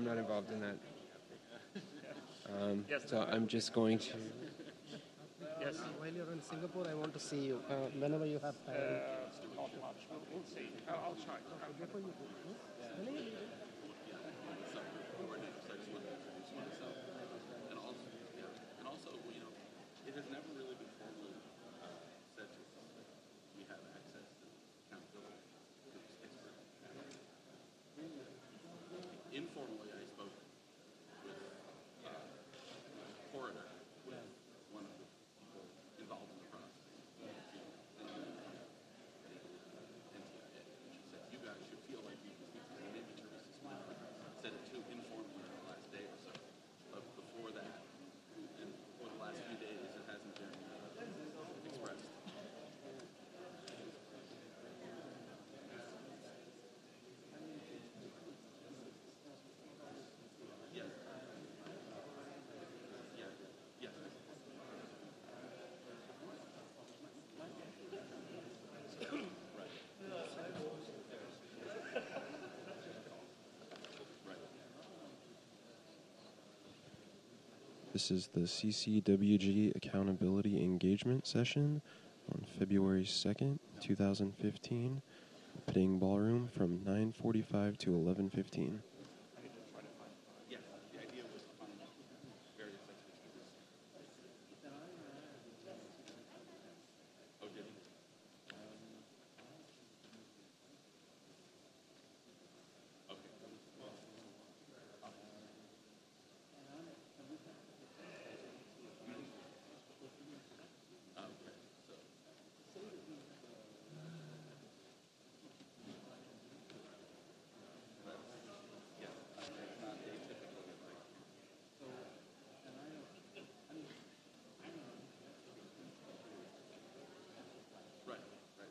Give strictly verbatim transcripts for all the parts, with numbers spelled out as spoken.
not involved in that. Um, Yes. so I'm just going to. Yes. While you're in Singapore, I want to see you. Uh, whenever you have time. Uh, not much. We'll, we'll see. I'll, I'll try. Before you, when are you leaving? And also, yeah, and also, you know, it has never really been formally uh, said to us that we have access to accountability to this expert. Informally, I spoke with uh, Coroner, with one of the people involved in the process, you know, N T I A, and she said, you guys should feel like you can speak to me. Maybe Teresa Smith said it too informally in the last day or so. But before that, and for the last few days, it hasn't been uh, expressed. Yes. Yeah. Yes. This is the C C W G Accountability Engagement Session on February second, twenty fifteen, Ping Ballroom from nine forty-five to eleven fifteen. Yeah. The idea was to find various expertise. Oh, did he? Okay. Okay. So. Yeah, it's not atypical. Like, right, right.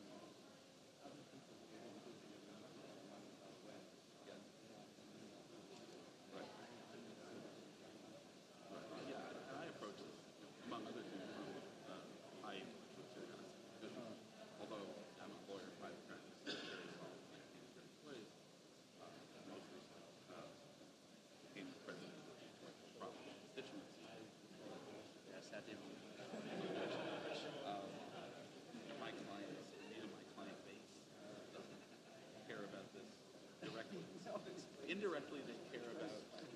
Yeah. Right. Right. Yeah, and I approach this, among other things, from uh, I with curiosity. Because although I'm a lawyer in private practice, very small, like in employees, uh, most recently uh, became the president of the problem constituency. Yes, I did. Um, my clients, you know, my client base doesn't care about this directly. Indirectly, they care about,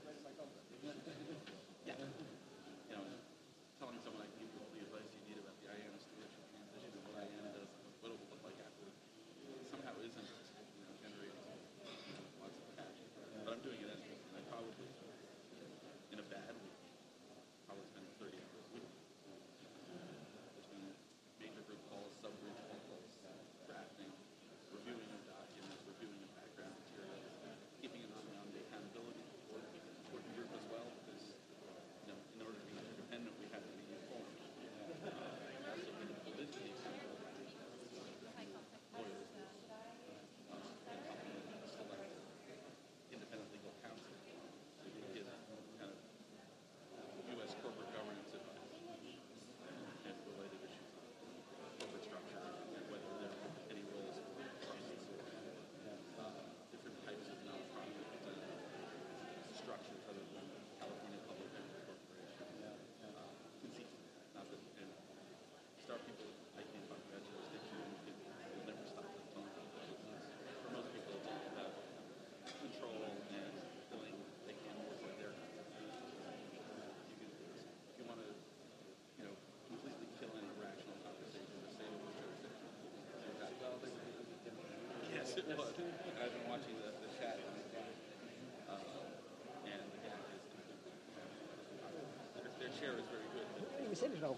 yeah, you know, telling someone I can give you all the advice you need about the I A M stewardship transition and what I A M does, what it will look like after, somehow isn't, you know, generating lots of cash. But I'm doing it anyway, and I probably, in a bad week, probably spend thirty hours a week between major group calls, sub-group calls, drafting, reviewing of documents, reviewing of background materials, keeping an eye on the accountability work, working group as well, because, you know, in order to be interdependent, we have to be informed. Uh, also, in the validity accountability, lawyers, uh, and helping them select independent legal counsel to give kind of U S corporate governance advice and related issues on corporate structure and whether there are any roles for trusts or uh, different types of nonprofit uh, structures other than California Public Benefit Corporation. Uh, conceit, not that, and start people making about that jurisdiction and you will never stop them talking about it. For most people, it's all about control and feeling they can work with their you can, if you want to, you know, completely kill any rational conversation or say it was jurisdiction. Well, they, yes, it was. I've been watching the, the chat on the phone. Uh, and the guy is completely, their, their share is very good. But Mi sembra no.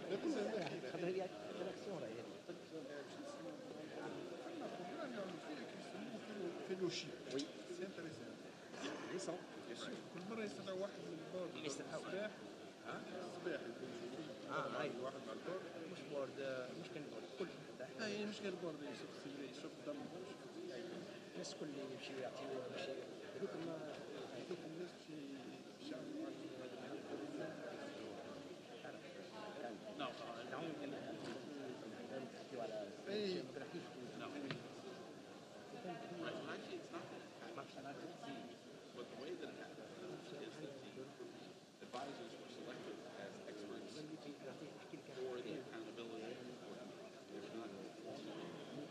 Reazione. فيلوشيب Oui. سي انتريسون Récent, bien sûr. كل مره يستدعوا واحد من البورد يستدعوا. الصباح الصباح اه هاي واحد مع البورد مش بورد مش كان بورد كل حتى هي مش غير بورد يشوف سيفري يشوف دم الناس كل اللي يمشي يعطيوه يمشي هذوك ما هذوك الناس شي شعب no, uh, نعم كان يحكيوا على اي no. Right. Well, actually, it's not that. ما فيش But the way that advisors were selected as experts for the accountability report. They were not formally.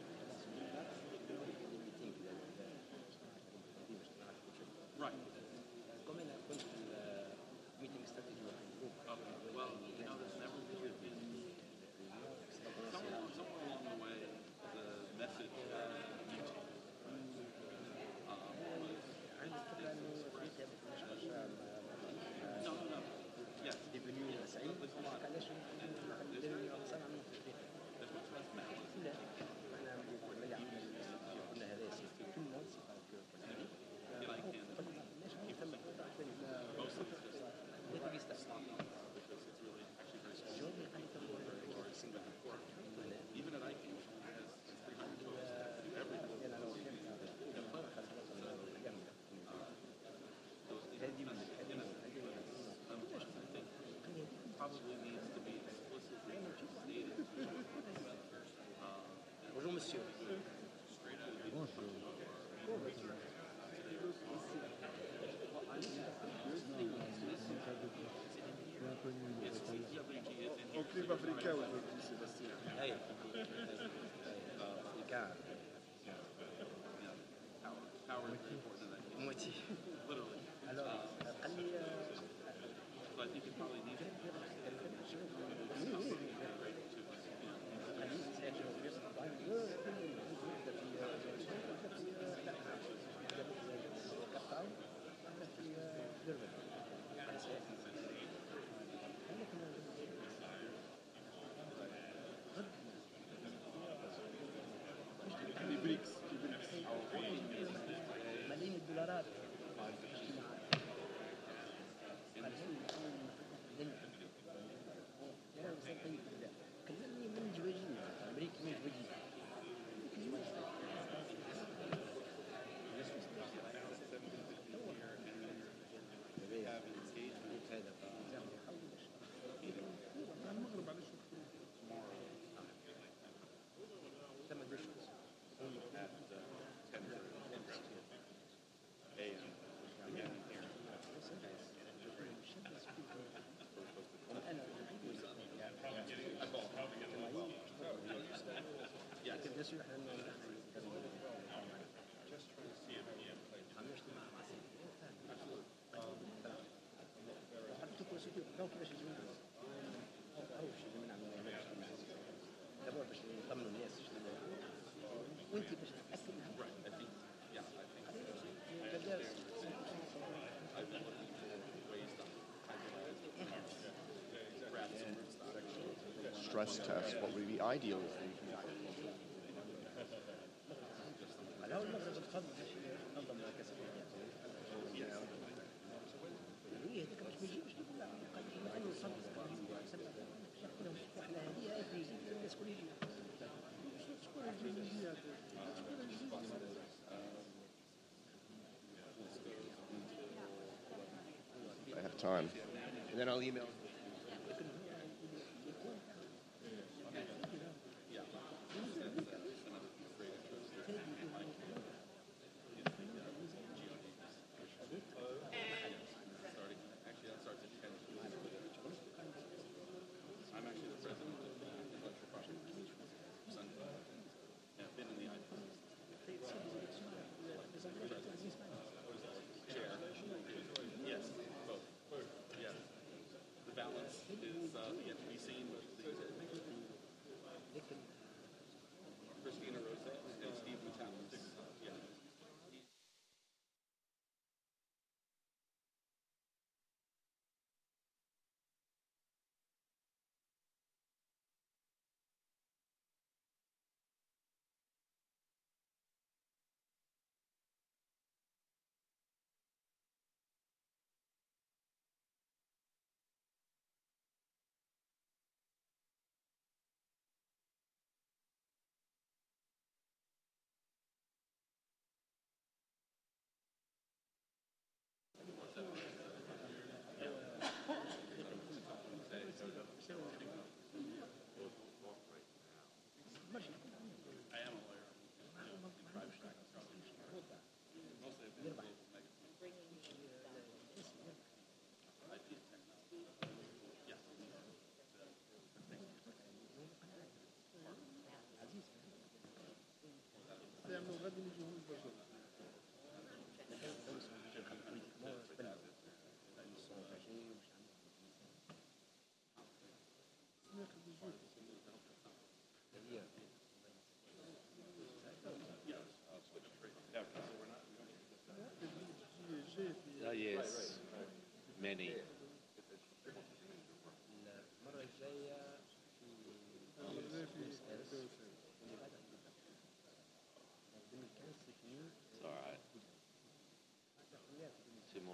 Right. Come la كنت meeting strategy واحد group. Okay. Well, you know, there's never really been somewhere, somewhere along the way, the message of YouTube um, was no, no, no. Yes. devenu سعيد علاش نديروا صنع من التدريب There's much less malice. لا احنا نعمل قلنا هذا سيفتي كل الناس You like him. ليش نكمل Most of it's just database تاع because it's really actually very small. جاوبني قال لك But the court, even at I Q, has three hundred folks that do everything. انا لو كان So it's, you know, you know, unless I think probably needs to be explicitly stated. Uh, Bonjour monsieur. straight out of the It's T W G. It's in Au club africain aujourd'hui, Sébastien. اي كاع power. Power is very important in that case. موتي Literally. alors قال لي So I think you probably need it. Les BRICS. Les BRICS. ملايين الدولارات كلمني من جواجين امريكي من جواجين المغرب علاش يخطروا؟ bien sûr دابا باش نطمنوا الناس وانت باش تاكد Right. I think, yeah, I think كذا I've been looking for ways to hybrid grab some rootstock. Stress test, what would be ideal is that you can على هو المغرب الفضل باش ننظم كاس العالم هي هذيك باش ما يجيبش تقول لا قال لي ما انه صدق ياخذهم وحنا هذه هاي تيجي الناس كل يجي شكون الجزائريات؟ شكون الجزائريات؟ I have time. And then I'll email. Starting, actually, that starts at ten. I'm actually the president of the intellectual property Sunday. Yeah, I've been in the I P. Chair. Yes, both. Yes. The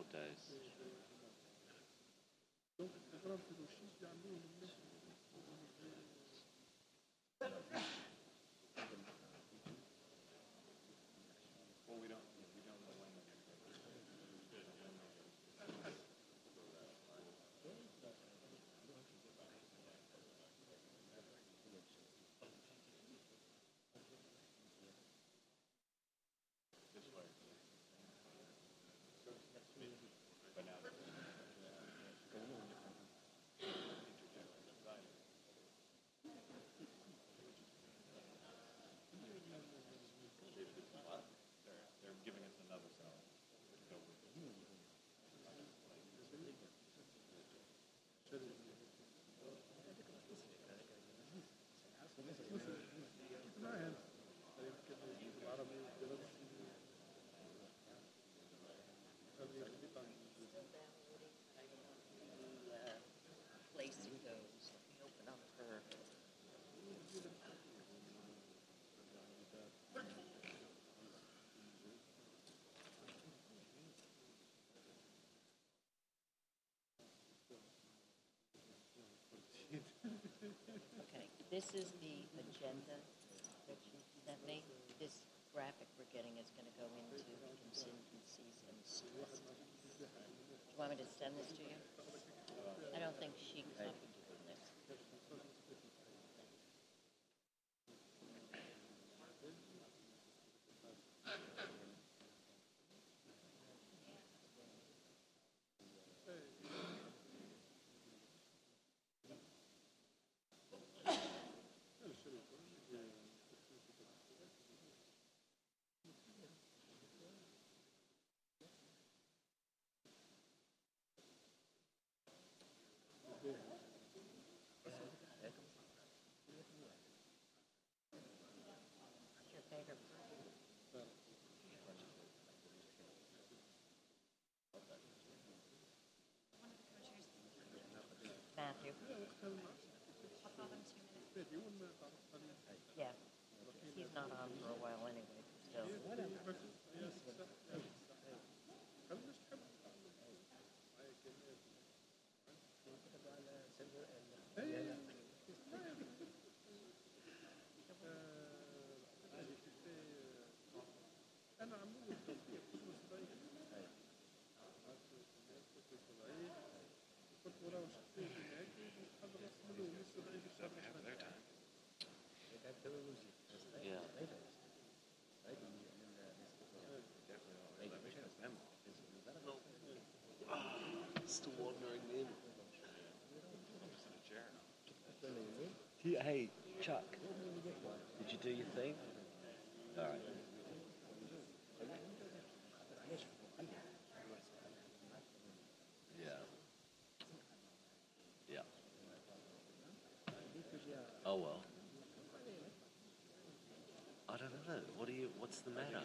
of days. Donc البروغرام في الوشيش يعملوه للناس. Well, we don't, we don't know when they're going to go. This way. But now they're They're giving us another cell to go with it. معاهم العربي والدراسي Placing those. Let me open up her. Okay, this is the agenda that you sent me. This graphic we're getting is going to go into contingencies and stress. Do you want me to send this to you? I don't think she copied you on this. Your favorite part? Matthew. Yeah. He's not on for a while anyway, but still. أنا عملوا التوفيق قسم صباعي كنت وراه شخصية هناك حد رسم له من الصباعي في الشهر Yeah. Still wandering in. Hey, Chuck, did you do your thing? All right. Yeah. Yeah. Oh well. I don't know. What do you? What's the matter?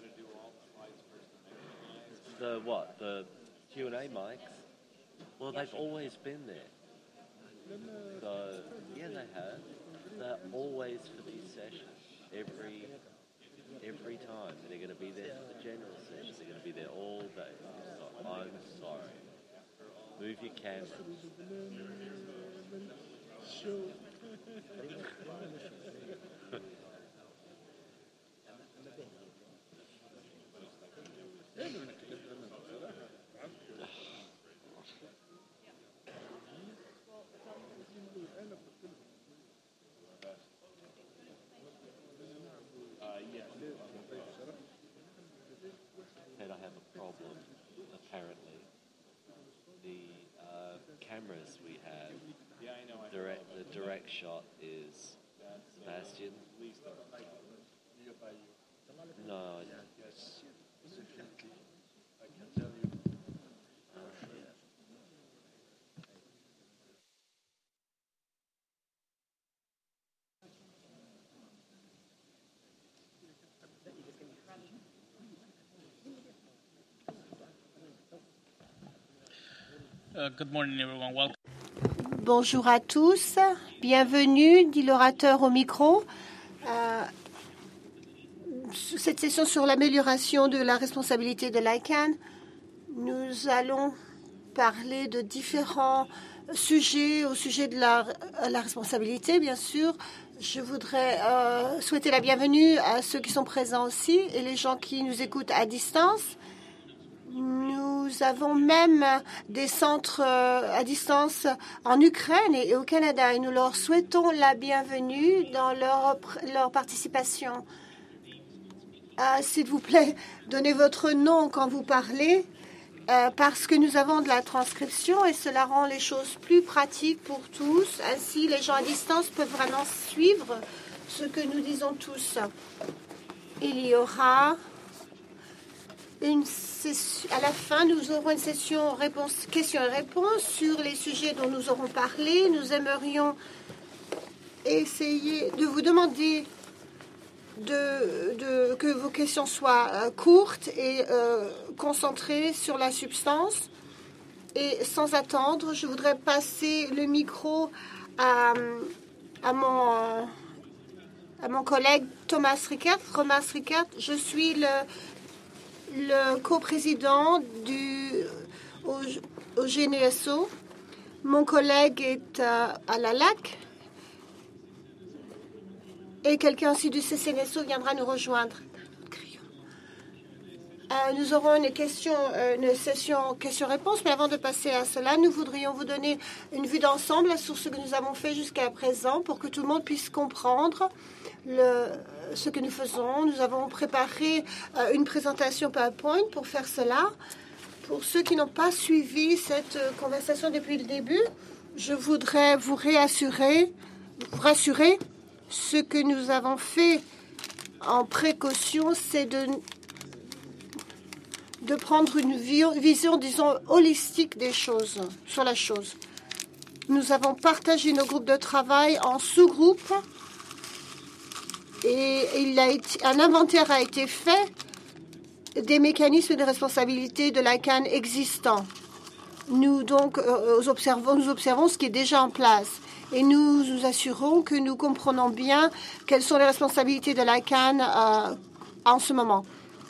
The what? The Q and A mics? Well, they've always been there. So yeah, they have. They're always for these sessions. Every every time they're going to be there for the general session. They're going to be there all day. So I'm sorry. Move your camera. And I have a problem, apparently. The uh, cameras we have, direct, the direct shot is Sebastian. No, I Uh, good morning, everyone. Welcome. Bonjour à tous, bienvenue, dit l'orateur au micro. Euh, cette session sur l'amélioration de la responsabilité de l'I C A N. Nous allons parler de différents sujets au sujet de la, la responsabilité, bien sûr. Je voudrais euh, souhaiter la bienvenue à ceux qui sont présents aussi et les gens qui nous écoutent à distance. Nous avons même des centres euh, à distance en Ukraine et au Canada et nous leur souhaitons la bienvenue dans leur, leur participation. Euh, s'il vous plaît, donnez votre nom quand vous parlez euh, parce que nous avons de la transcription et cela rend les choses plus pratiques pour tous. Ainsi, les gens à distance peuvent vraiment suivre ce que nous disons tous. Il y aura une session, à la fin, nous aurons une session réponse, questions et réponses sur les sujets dont nous aurons parlé. Nous aimerions essayer de vous demander de, de, que vos questions soient euh, courtes et euh, concentrées sur la substance. Et sans attendre, je voudrais passer le micro à, à, mon, euh, à mon collègue Thomas Rickert. Thomas Rickert, je suis le le coprésident du au, au G N E S O. Mon collègue est euh, à la L A C et quelqu'un aussi du C C N S O viendra nous rejoindre. Euh, nous aurons une, question, euh, une session questions-réponses, mais avant de passer à cela, nous voudrions vous donner une vue d'ensemble sur ce que nous avons fait jusqu'à présent pour que tout le monde puisse comprendre le, ce que nous faisons. Nous avons préparé euh, une présentation PowerPoint pour faire cela. Pour ceux qui n'ont pas suivi cette euh, conversation depuis le début, je voudrais vous réassurer, vous rassurer. Ce que nous avons fait en précaution, c'est de de prendre une vision, disons, holistique des choses, sur la chose. Nous avons partagé nos groupes de travail en sous-groupes et il a été, un inventaire a été fait des mécanismes de responsabilité de l'I C A N existants. Nous, donc, euh, observons, nous observons ce qui est déjà en place et nous nous assurons que nous comprenons bien quelles sont les responsabilités de l'I C A N euh, en ce moment.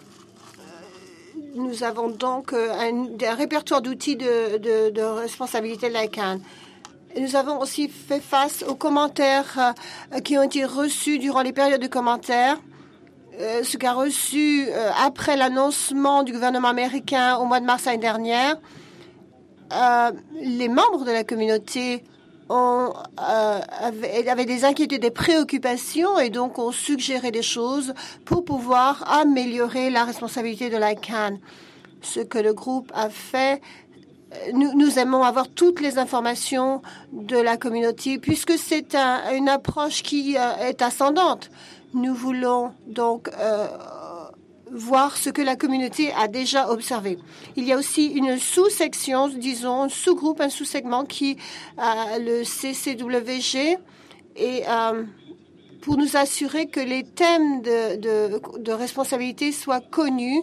Nous avons donc un, un répertoire d'outils de, de, de responsabilité de l'I C A N. Nous avons aussi fait face aux commentaires euh, qui ont été reçus durant les périodes de commentaires, euh, ce qu'a reçu euh, après l'annoncement du gouvernement américain au mois de mars l'année dernière. Euh, les membres de la communauté ont, euh, avaient, avaient des inquiétudes, des préoccupations et donc ont suggéré des choses pour pouvoir améliorer la responsabilité de l'I C A N. Ce que le groupe a fait, nous, nous aimons avoir toutes les informations de la communauté puisque c'est un, une approche qui euh, est ascendante. Nous voulons donc euh, voir ce que la communauté a déjà observé. Il y a aussi une sous-section, disons, un sous-groupe, un sous-segment qui a le C C W G et euh, pour nous assurer que les thèmes de, de, de responsabilité soient connus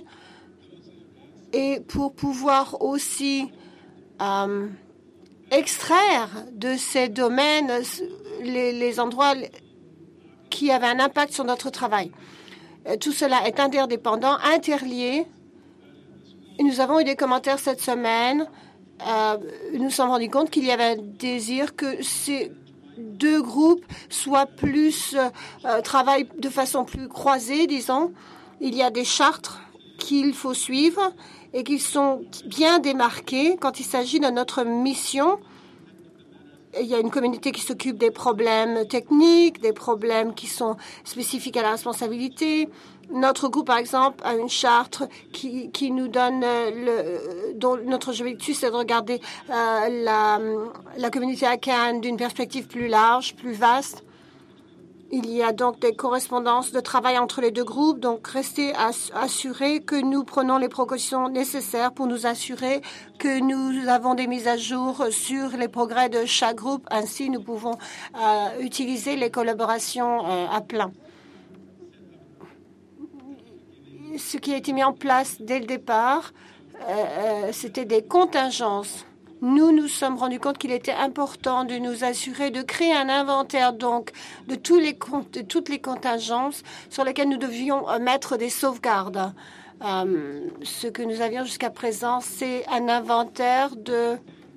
et pour pouvoir aussi euh, extraire de ces domaines les, les endroits qui avaient un impact sur notre travail. Tout cela est interdépendant, interlié. Nous avons eu des commentaires cette semaine. Euh, nous nous sommes rendus compte qu'il y avait un désir que ces deux groupes soient plus, euh, travaillent de façon plus croisée, disons. Il y a des chartes qu'il faut suivre et qui sont bien démarquées quand il s'agit de notre mission. Il y a une communauté qui s'occupe des problèmes techniques, des problèmes qui sont spécifiques à la responsabilité. Notre groupe, par exemple, a une charte qui, qui nous donne le, dont notre objectif, c'est de regarder euh, la, la communauté I C A N d'une perspective plus large, plus vaste. Il y a donc des correspondances de travail entre les deux groupes, donc restez assurés que nous prenons les précautions nécessaires pour nous assurer que nous avons des mises à jour sur les progrès de chaque groupe. Ainsi, nous pouvons euh, utiliser les collaborations euh, à plein. Ce qui a été mis en place dès le départ, euh, euh, c'était des contingences. Nous nous sommes rendus compte qu'il était important de nous assurer de créer un inventaire donc de, tous les, de toutes les contingences sur lesquelles nous devions mettre des sauvegardes. Euh, ce que nous avions jusqu'à présent, c'est un inventaire de,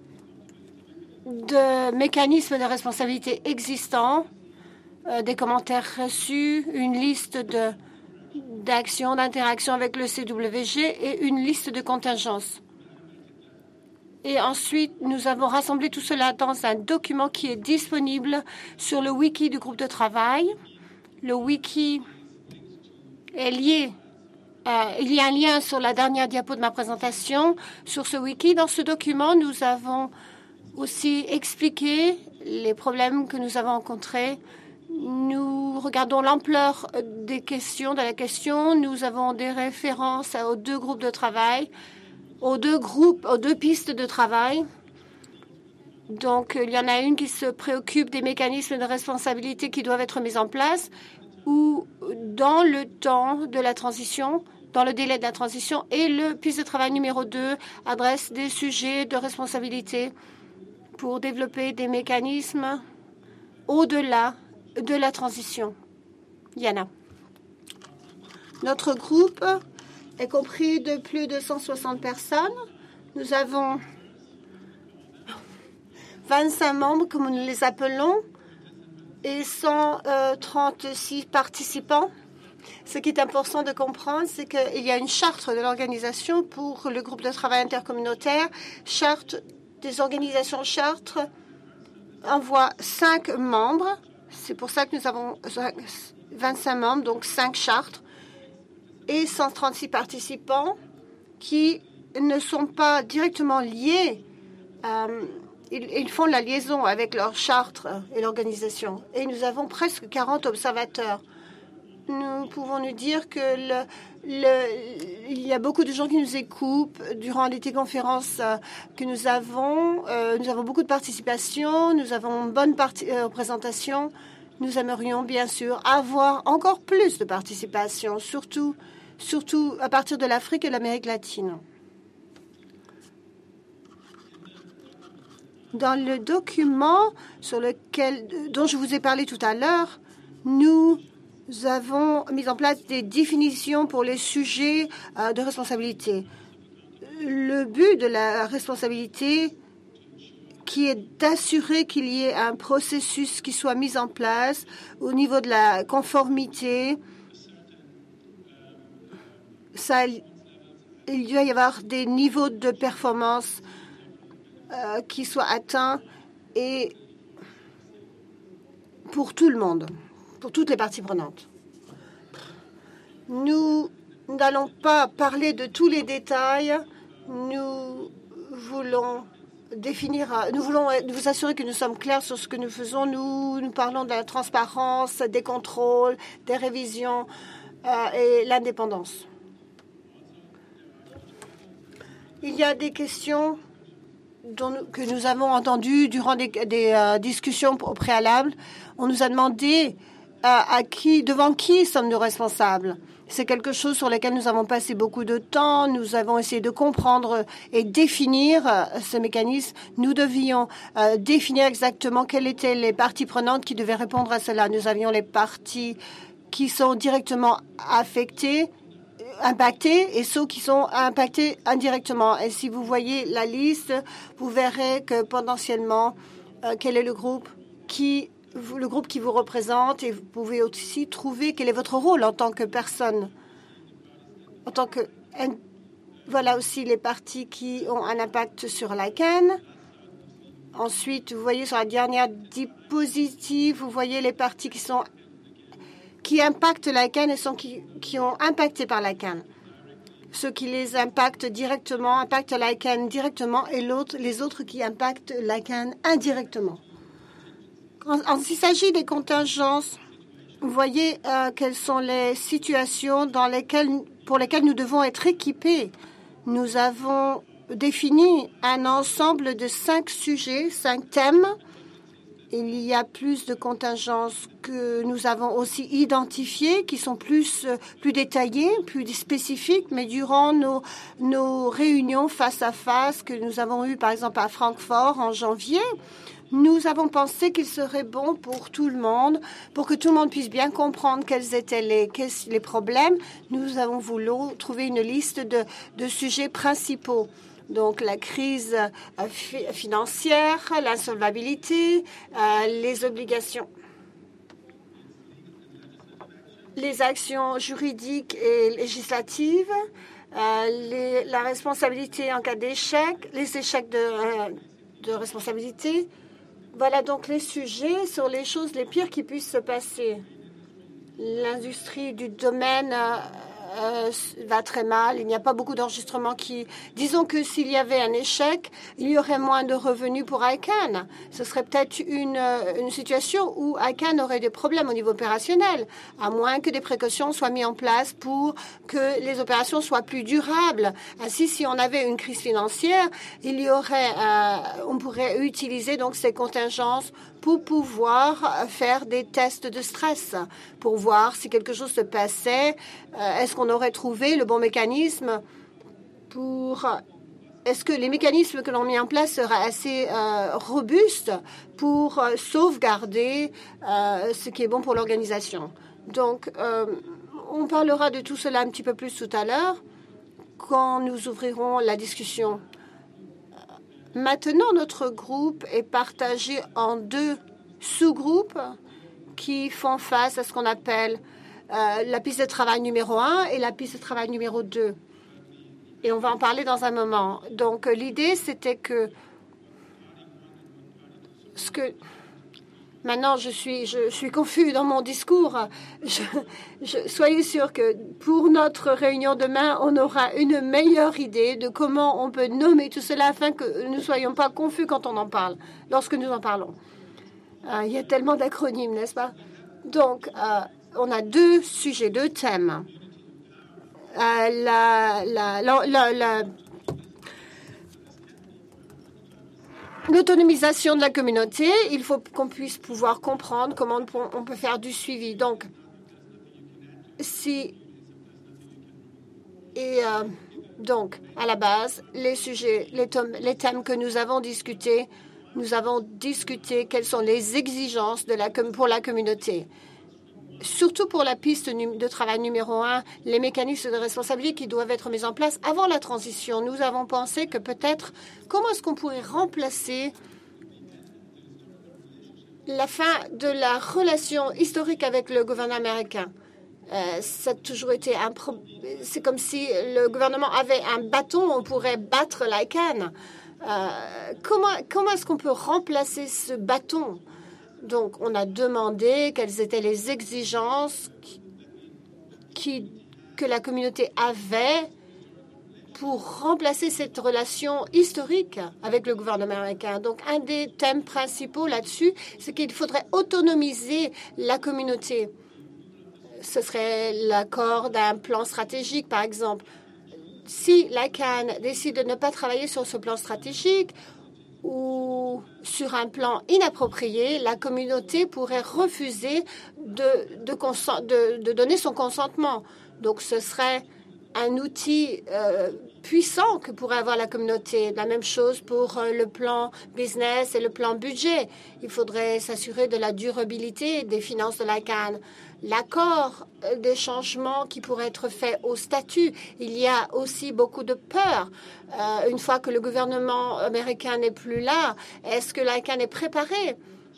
de mécanismes de responsabilité existants, euh, des commentaires reçus, une liste de, d'actions, d'interactions avec le C W G et une liste de contingences. Et ensuite, nous avons rassemblé tout cela dans un document qui est disponible sur le wiki du groupe de travail. Le wiki est lié. Euh, il y a un lien sur la dernière diapo de ma présentation. Sur ce wiki, dans ce document, nous avons aussi expliqué les problèmes que nous avons rencontrés. Nous regardons l'ampleur des questions, de la question. Nous avons des références aux deux groupes de travail, aux deux groupes, aux deux pistes de travail. Donc, il y en a une qui se préoccupe des mécanismes de responsabilité qui doivent être mis en place ou dans le temps de la transition, dans le délai de la transition. Et le piste de travail numéro deux adresse des sujets de responsabilité pour développer des mécanismes au-delà de la transition. Yana. Notre groupe est compris de plus de cent soixante personnes. Nous avons vingt-cinq membres, comme nous les appelons, et cent trente-six participants. Ce qui est important de comprendre, c'est qu'il y a une charte de l'organisation pour le groupe de travail intercommunautaire. Charte des organisations charte envoie cinq membres. C'est pour ça que nous avons vingt-cinq membres, donc cinq chartes, et cent trente-six participants qui ne sont pas directement liés. Euh, ils, ils font la liaison avec leur charte et l'organisation. Et nous avons presque quarante observateurs. Nous pouvons nous dire que le, le, il y a beaucoup de gens qui nous écoutent durant les téléconférences que nous avons. Euh, nous avons beaucoup de participation, nous avons une bonne parti- euh, représentation. Nous aimerions bien sûr avoir encore plus de participation, surtout, surtout à partir de l'Afrique et de l'Amérique latine. Dans le document sur lequel, dont je vous ai parlé tout à l'heure, nous avons mis en place des définitions pour les sujets euh, de responsabilité. Le but de la responsabilité, qui est d'assurer qu'il y ait un processus qui soit mis en place au niveau de la conformité. Ça, il doit y avoir des niveaux de performance euh, qui soient atteints et pour tout le monde, pour toutes les parties prenantes. Nous n'allons pas parler de tous les détails. Nous voulons définir, nous voulons vous assurer que nous sommes clairs sur ce que nous faisons. Nous, nous parlons de la transparence, des contrôles, des révisions euh, et l'indépendance. Il y a des questions dont nous, que nous avons entendues durant des, des euh, discussions au préalable. On nous a demandé euh, à qui, devant qui sommes-nous responsables. C'est quelque chose sur lequel nous avons passé beaucoup de temps. Nous avons essayé de comprendre et définir euh, ce mécanisme. Nous devions euh, définir exactement quelles étaient les parties prenantes qui devaient répondre à cela. Nous avions les parties qui sont directement affectées, impactés et ceux qui sont impactés indirectement. Et si vous voyez la liste, vous verrez que potentiellement, euh, quel est le groupe qui, le groupe qui vous représente, et vous pouvez aussi trouver quel est votre rôle en tant que personne. En tant que, voilà aussi les parties qui ont un impact sur la C A N. Ensuite, vous voyez sur la dernière diapositive, vous voyez les parties qui sont qui impactent la C A N et sont qui, qui ont impacté par la C A N. Ceux qui les impactent directement impactent la C A N directement et l'autre, les autres qui impactent la C A N indirectement. Quand, quand il s'agit des contingences, vous voyez euh, quelles sont les situations dans lesquelles, pour lesquelles nous devons être équipés. Nous avons défini un ensemble de cinq sujets, cinq thèmes. Il y a plus de contingences que nous avons aussi identifiées, qui sont plus, plus détaillées, plus spécifiques. Mais durant nos, nos réunions face à face que nous avons eues, par exemple, à Francfort en janvier, nous avons pensé qu'il serait bon pour tout le monde, pour que tout le monde puisse bien comprendre quels étaient les, les problèmes. Nous avons voulu trouver une liste de, de sujets principaux. Donc la crise euh, fi- financière, l'insolvabilité, euh, les obligations, les actions juridiques et législatives, euh, les, la responsabilité en cas d'échec, les échecs de, euh, de responsabilité. Voilà donc les sujets sur les choses les pires qui puissent se passer. L'industrie du domaine euh, euh, va très mal. Il n'y a pas beaucoup d'enregistrements qui... Disons que s'il y avait un échec, il y aurait moins de revenus pour I C A N. Ce serait peut-être une, une situation où I C A N aurait des problèmes au niveau opérationnel, à moins que des précautions soient mises en place pour que les opérations soient plus durables. Ainsi, si on avait une crise financière, il y aurait, euh, on pourrait utiliser donc ces contingences pour pouvoir faire des tests de stress, pour voir si quelque chose se passait. Euh, est-ce qu'on aurait trouvé le bon mécanisme pour... Est-ce que les mécanismes que l'on met en place seraient assez euh, robustes pour euh, sauvegarder euh, ce qui est bon pour l'organisation? Donc, euh, on parlera de tout cela un petit peu plus tout à l'heure quand nous ouvrirons la discussion. Maintenant, notre groupe est partagé en deux sous-groupes qui font face à ce qu'on appelle euh, la piste de travail numéro un et la piste de travail numéro deux. Et on va en parler dans un moment. Donc, l'idée, c'était que ce que... Maintenant, je suis, je, je suis confus dans mon discours. Je, je, soyez sûrs que pour notre réunion demain, on aura une meilleure idée de comment on peut nommer tout cela afin que nous ne soyons pas confus quand on en parle, lorsque nous en parlons. Euh, il y a tellement d'acronymes, n'est-ce pas? Donc, euh, on a deux sujets, deux thèmes. Euh, la, la, la, la, la L'autonomisation de la communauté, il faut qu'on puisse pouvoir comprendre comment on peut faire du suivi. Donc, si... Et euh, donc, à la base, les sujets, les, thèmes, les thèmes que nous avons discutés, nous avons discuté quelles sont les exigences de la, pour la communauté. Surtout pour la piste de travail numéro un, les mécanismes de responsabilité qui doivent être mis en place avant la transition. Nous avons pensé que peut-être, comment est-ce qu'on pourrait remplacer la fin de la relation historique avec le gouvernement américain? Euh, ça a toujours été un pro... C'est comme si le gouvernement avait un bâton, on pourrait battre l'I C A N. Euh, comment comment est-ce qu'on peut remplacer ce bâton? Donc, on a demandé quelles étaient les exigences qui, qui, que la communauté avait pour remplacer cette relation historique avec le gouvernement américain. Donc, un des thèmes principaux là-dessus, c'est qu'il faudrait autonomiser la communauté. Ce serait l'accord d'un plan stratégique, par exemple. Si l'I C A N décide de ne pas travailler sur ce plan stratégique, ou sur un plan inapproprié, la communauté pourrait refuser de, de, de, de donner son consentement. Donc, ce serait un outil euh, puissant que pourrait avoir la communauté. La même chose pour euh, le plan business et le plan budget. Il faudrait s'assurer de la durabilité des finances de l'I C A N. L'accord des changements qui pourraient être faits au statut. Il y a aussi beaucoup de peur. Euh, une fois que le gouvernement américain n'est plus là, est-ce que l'I C A N est préparé?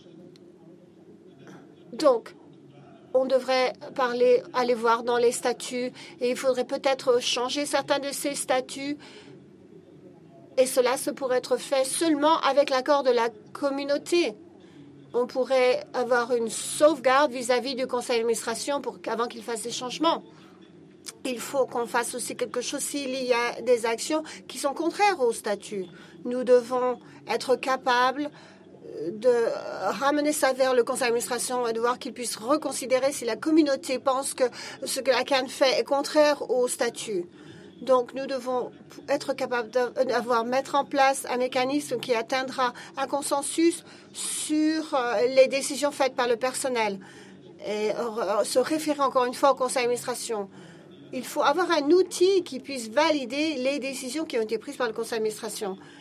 Donc, on devrait parler, aller voir dans les statuts et il faudrait peut-être changer certains de ces statuts. Et cela se pourrait être fait seulement avec l'accord de la communauté. On pourrait avoir une sauvegarde vis-à-vis du conseil d'administration pour avant qu'il fasse des changements. Il faut qu'on fasse aussi quelque chose s'il y a des actions qui sont contraires au statut. Nous devons être capables de ramener ça vers le conseil d'administration et de voir qu'il puisse reconsidérer si la communauté pense que ce que la C A N fait est contraire au statut. Donc, nous devons être capables d'avoir, mettre en place un mécanisme qui atteindra un consensus sur les décisions faites par le personnel et se référer encore une fois au conseil d'administration. Il faut avoir un outil qui puisse valider les décisions qui ont été prises par le conseil d'administration.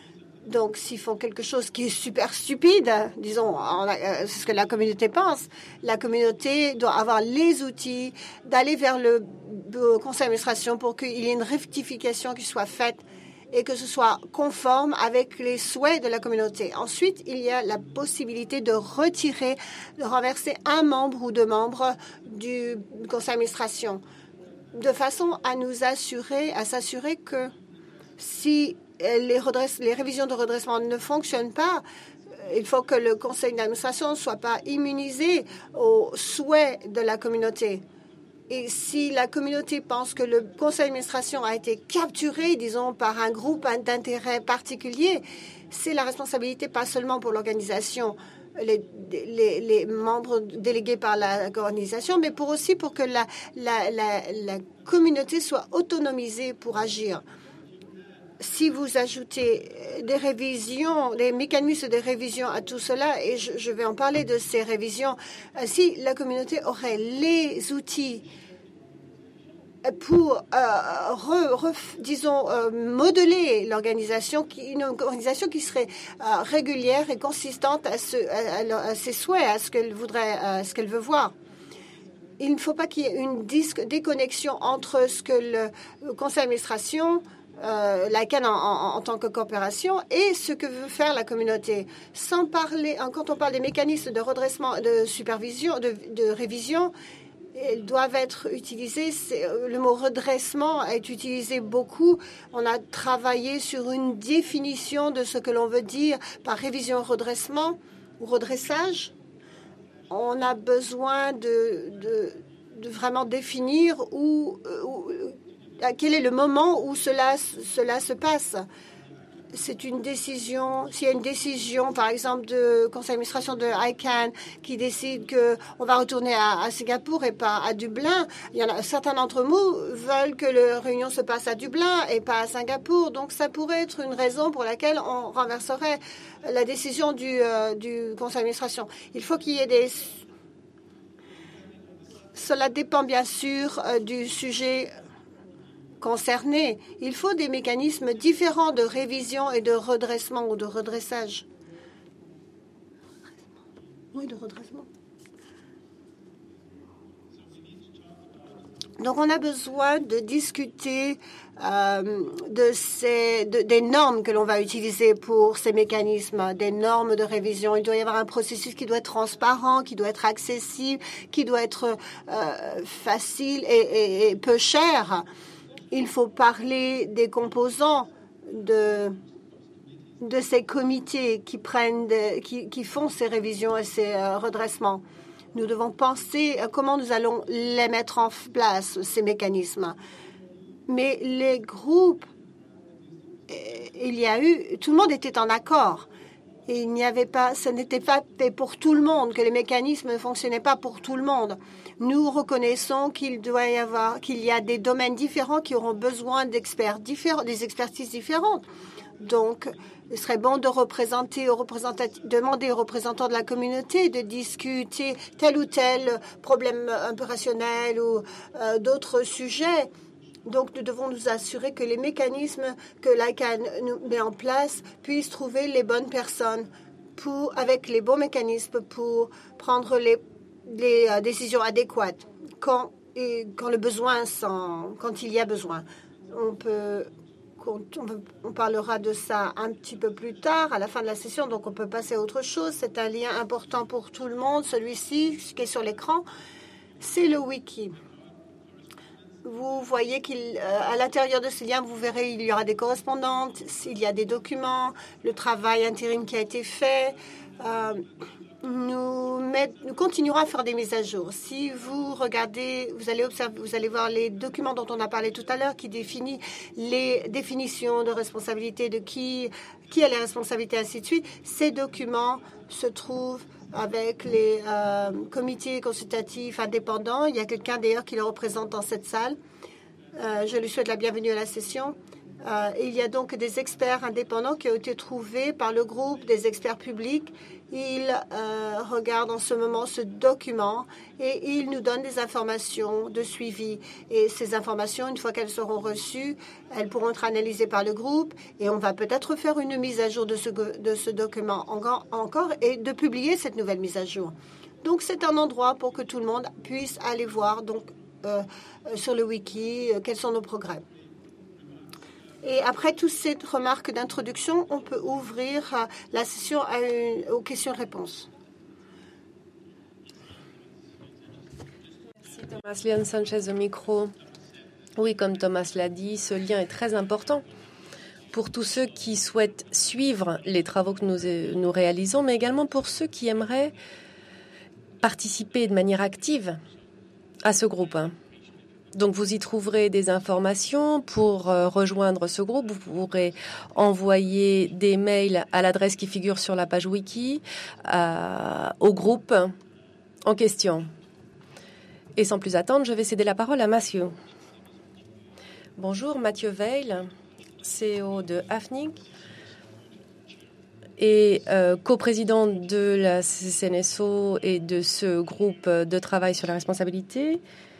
Donc, s'ils font quelque chose qui est super stupide, disons, c'est ce que la communauté pense, la communauté doit avoir les outils d'aller vers le conseil d'administration pour qu'il y ait une rectification qui soit faite et que ce soit conforme avec les souhaits de la communauté. Ensuite, il y a la possibilité de retirer, de renverser un membre ou deux membres du conseil d'administration, de façon à nous assurer, à s'assurer que si les, redresse, les révisions de redressement ne fonctionnent pas, il faut que le conseil d'administration ne soit pas immunisé aux souhaits de la communauté. Et si la communauté pense que le conseil d'administration a été capturé, disons, par un groupe d'intérêt particulier, c'est la responsabilité pas seulement pour l'organisation, les, les, les membres délégués par l'organisation, mais pour aussi pour que la, la, la, la communauté soit autonomisée pour agir. Si vous ajoutez des révisions, des mécanismes de révision à tout cela, et je, je vais en parler de ces révisions, si la communauté aurait les outils pour, euh, re, re, disons, euh, modeler l'organisation, une organisation qui serait euh, régulière et consistante à, ce, à, à, à ses souhaits, à ce qu'elle voudrait, à ce qu'elle veut voir. Il ne faut pas qu'il y ait une déconnexion entre ce que le conseil d'administration Euh, la C A N en, en, en tant que coopération et ce que veut faire la communauté. Sans parler, quand on parle des mécanismes de redressement, de supervision, de, de révision, ils doivent être utilisés. Le mot redressement est utilisé beaucoup. On a travaillé sur une définition de ce que l'on veut dire par révision redressement ou redressage. On a besoin de, de, de vraiment définir où, où quel est le moment où cela, cela se passe. C'est une décision, s'il y a une décision, par exemple, de conseil d'administration de I C A N qui décide qu'on va retourner à, à Singapour et pas à Dublin, il y en a certains d'entre nous veulent que la réunion se passe à Dublin et pas à Singapour. Donc, ça pourrait être une raison pour laquelle on renverserait la décision du, euh, du conseil d'administration. Il faut qu'il y ait des... Cela dépend bien sûr euh, du sujet concernés. Il faut des mécanismes différents de révision et de redressement ou de redressage. Oui, de redressement. Donc, on a besoin de discuter euh, de ces, de, des normes que l'on va utiliser pour ces mécanismes, des normes de révision. Il doit y avoir un processus qui doit être transparent, qui doit être accessible, qui doit être euh, facile et, et, et peu cher. Il faut parler des composants de, de ces comités qui, prennent de, qui, qui font ces révisions et ces euh, redressements. Nous devons penser à comment nous allons les mettre en place, ces mécanismes. Mais les groupes, il y a eu, tout le monde était en accord. Et il n'y avait pas, ce n'était pas fait pour tout le monde, que les mécanismes ne fonctionnaient pas pour tout le monde. Nous reconnaissons qu'il doit y avoir, qu'il y a des domaines différents qui auront besoin d'experts différents, des expertises différentes. Donc, il serait bon de représenter, aux demander aux représentants de la communauté de discuter tel ou tel problème opérationnel ou euh, d'autres sujets. Donc, nous devons nous assurer que les mécanismes que l'I C A N met en place puissent trouver les bonnes personnes pour, avec les bons mécanismes pour prendre les, les euh, décisions adéquates quand, et, quand le besoin, sans, quand il y a besoin. On peut, on, on parlera de ça un petit peu plus tard, à la fin de la session, donc on peut passer à autre chose. C'est un lien important pour tout le monde. Celui-ci, qui est sur l'écran, c'est le wiki. Vous voyez qu'à euh, l'intérieur de ce lien, vous verrez, il y aura des correspondantes, il y a des documents, le travail intérim qui a été fait. Euh, nous, met, nous continuerons à faire des mises à jour. Si vous regardez, vous allez observer, vous allez voir les documents dont on a parlé tout à l'heure qui définissent les définitions de responsabilité, de qui, qui a les responsabilités, ainsi de suite. Ces documents se trouvent avec les euh, comités consultatifs indépendants. Il y a quelqu'un d'ailleurs qui le représente dans cette salle. Euh, je lui souhaite la bienvenue à la session. Euh, il y a donc des experts indépendants qui ont été trouvés par le groupe des experts publics. Ils euh, regardent en ce moment ce document et ils nous donnent des informations de suivi. Et ces informations, une fois qu'elles seront reçues, elles pourront être analysées par le groupe et on va peut-être faire une mise à jour de ce, de ce document encore, encore et de publier cette nouvelle mise à jour. Donc, c'est un endroit pour que tout le monde puisse aller voir donc, euh, sur le wiki euh, quels sont nos progrès. Et après toutes ces remarques d'introduction, on peut ouvrir euh, la session à une, aux questions-réponses. Merci Thomas. Liane Sanchez au micro. Oui, comme Thomas l'a dit, ce lien est très important pour tous ceux qui souhaitent suivre les travaux que nous, nous réalisons, mais également pour ceux qui aimeraient participer de manière active à ce groupe. Donc, vous y trouverez des informations pour euh, rejoindre ce groupe. Vous pourrez envoyer des mails à l'adresse qui figure sur la page wiki euh, au groupe en question. Et sans plus attendre, je vais céder la parole à Mathieu. Bonjour, Mathieu Veil, C E O de AFNIC et euh, coprésident de la C N S O et de ce groupe de travail sur la responsabilité.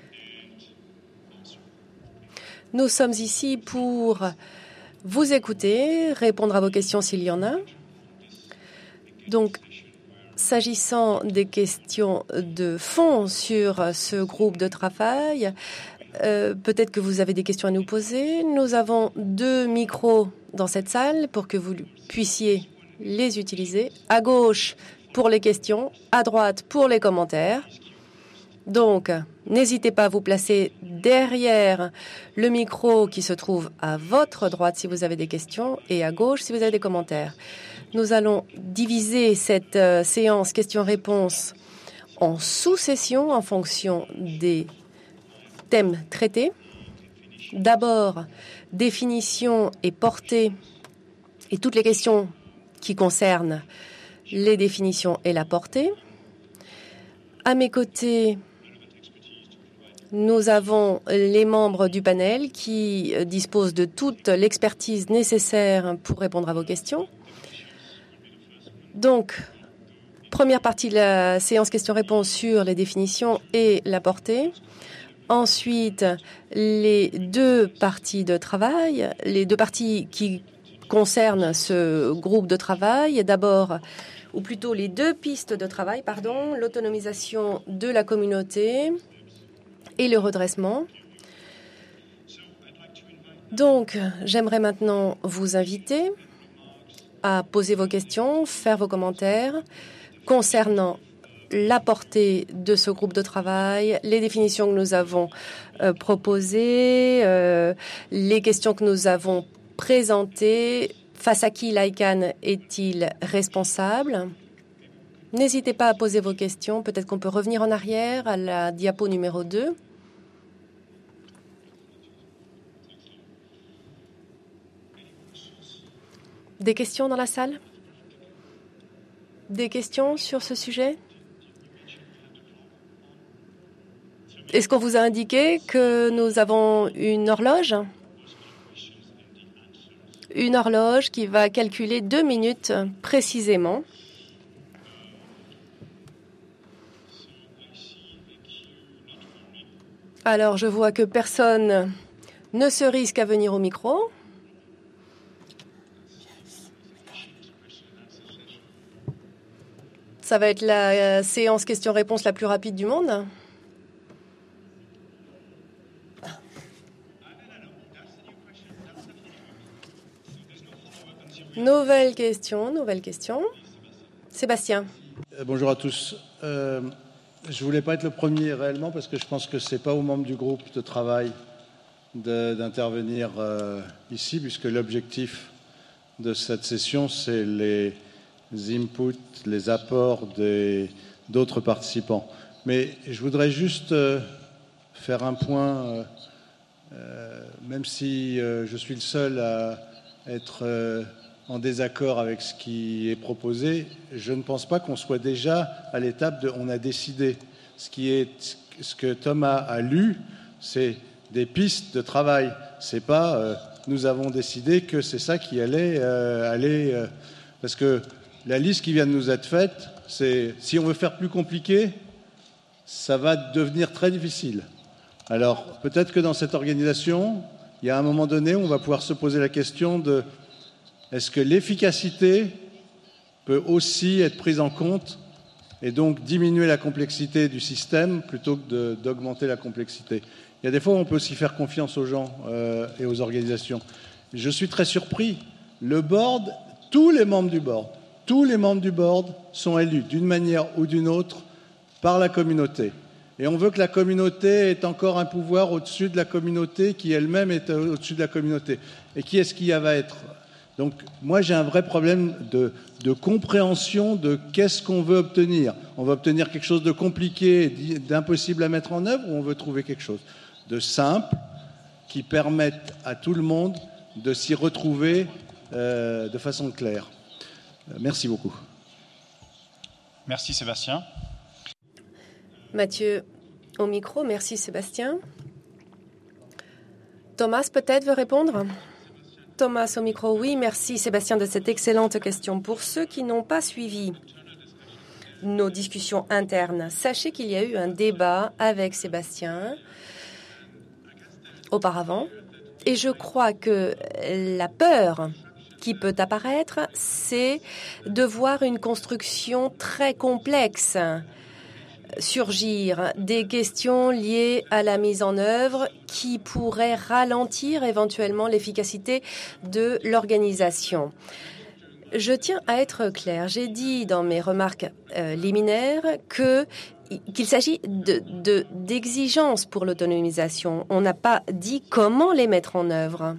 Nous sommes ici pour vous écouter, répondre à vos questions s'il y en a. Donc, s'agissant des questions de fond sur ce groupe de travail, euh, peut-être que vous avez des questions à nous poser. Nous avons deux micros dans cette salle pour que vous puissiez les utiliser. À gauche pour les questions, à droite pour les commentaires. Donc, n'hésitez pas à vous placer derrière le micro qui se trouve à votre droite si vous avez des questions et à gauche si vous avez des commentaires. Nous allons diviser cette euh, séance questions-réponses en sous-sessions en fonction des thèmes traités. D'abord, définition et portée et toutes les questions qui concernent les définitions et la portée. À mes côtés, nous avons les membres du panel qui disposent de toute l'expertise nécessaire pour répondre à vos questions. Donc, première partie de la séance questions-réponses sur les définitions et la portée. Ensuite, les deux parties de travail, les deux parties qui concernent ce groupe de travail. D'abord, ou plutôt les deux pistes de travail, pardon, l'autonomisation de la communauté et le redressement. Donc, j'aimerais maintenant vous inviter à poser vos questions, faire vos commentaires concernant la portée de ce groupe de travail, les définitions que nous avons euh, proposées, euh, les questions que nous avons présentées, face à qui l'I C A N est-il responsable? N'hésitez pas à poser vos questions. Peut-être qu'on peut revenir en arrière à la diapo numéro deux. Des questions dans la salle? Des questions sur ce sujet? Est-ce qu'on vous a indiqué que nous avons une horloge? Une horloge qui va calculer deux minutes précisément. Alors, je vois que personne ne se risque à venir au micro. Ça va être la séance questions-réponses la plus rapide du monde. Nouvelle question, nouvelle question. Sébastien. Euh, bonjour à tous. Euh, je ne voulais pas être le premier réellement parce que je pense que ce n'est pas aux membres du groupe de travail de, d'intervenir euh, ici, puisque l'objectif de cette session, c'est les inputs, les apports des, d'autres participants. Mais je voudrais juste euh, faire un point, euh, euh, même si euh, je suis le seul à être euh, en désaccord avec ce qui est proposé, je ne pense pas qu'on soit déjà à l'étape de « on a décidé ». Ce, qui est, ce que Thomas a lu, c'est des pistes de travail. Ce n'est pas euh, nous avons décidé que c'est ça qui allait euh, aller... Euh, parce que la liste qui vient de nous être faite, c'est si on veut faire plus compliqué, ça va devenir très difficile. Alors, peut-être que dans cette organisation, il y a un moment donné où on va pouvoir se poser la question de est-ce que l'efficacité peut aussi être prise en compte et donc diminuer la complexité du système plutôt que de, d'augmenter la complexité. Il y a des fois où on peut aussi faire confiance aux gens euh, et aux organisations. Je suis très surpris. Le board, tous les membres du board, tous les membres du board sont élus d'une manière ou d'une autre par la communauté. Et on veut que la communauté ait encore un pouvoir au-dessus de la communauté qui elle-même est au-dessus de la communauté. Et qui est-ce qui va être ? Donc, moi, j'ai un vrai problème de, de compréhension de qu'est-ce qu'on veut obtenir. On veut obtenir quelque chose de compliqué, d'impossible à mettre en œuvre, ou on veut trouver quelque chose de simple qui permette à tout le monde de s'y retrouver euh, de façon claire. Merci beaucoup. Merci Sébastien. Mathieu, au micro. Merci Sébastien. Thomas, peut-être, veut répondre ? Thomas, au micro. Oui, merci Sébastien de cette excellente question. Pour ceux qui n'ont pas suivi nos discussions internes, sachez qu'il y a eu un débat avec Sébastien auparavant. Et je crois que la peur qui peut apparaître, c'est de voir une construction très complexe surgir, des questions liées à la mise en œuvre qui pourraient ralentir éventuellement l'efficacité de l'organisation. Je tiens à être claire. J'ai dit dans mes remarques euh, liminaires que qu'il s'agit de, de, d'exigences pour l'autonomisation. On n'a pas dit comment les mettre en œuvre.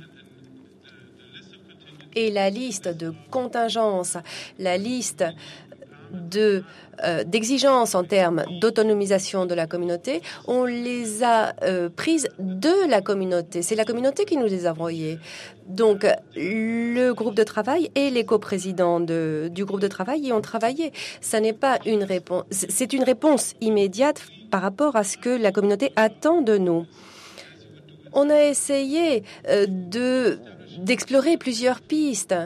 Et la liste de contingences, la liste de, euh, d'exigences en termes d'autonomisation de la communauté, on les a euh, prises de la communauté. C'est la communauté qui nous les a envoyées. Donc, le groupe de travail et les coprésidents de, du groupe de travail y ont travaillé. Ça n'est pas une réponse, c'est une réponse immédiate par rapport à ce que la communauté attend de nous. On a essayé euh, de, d'explorer plusieurs pistes.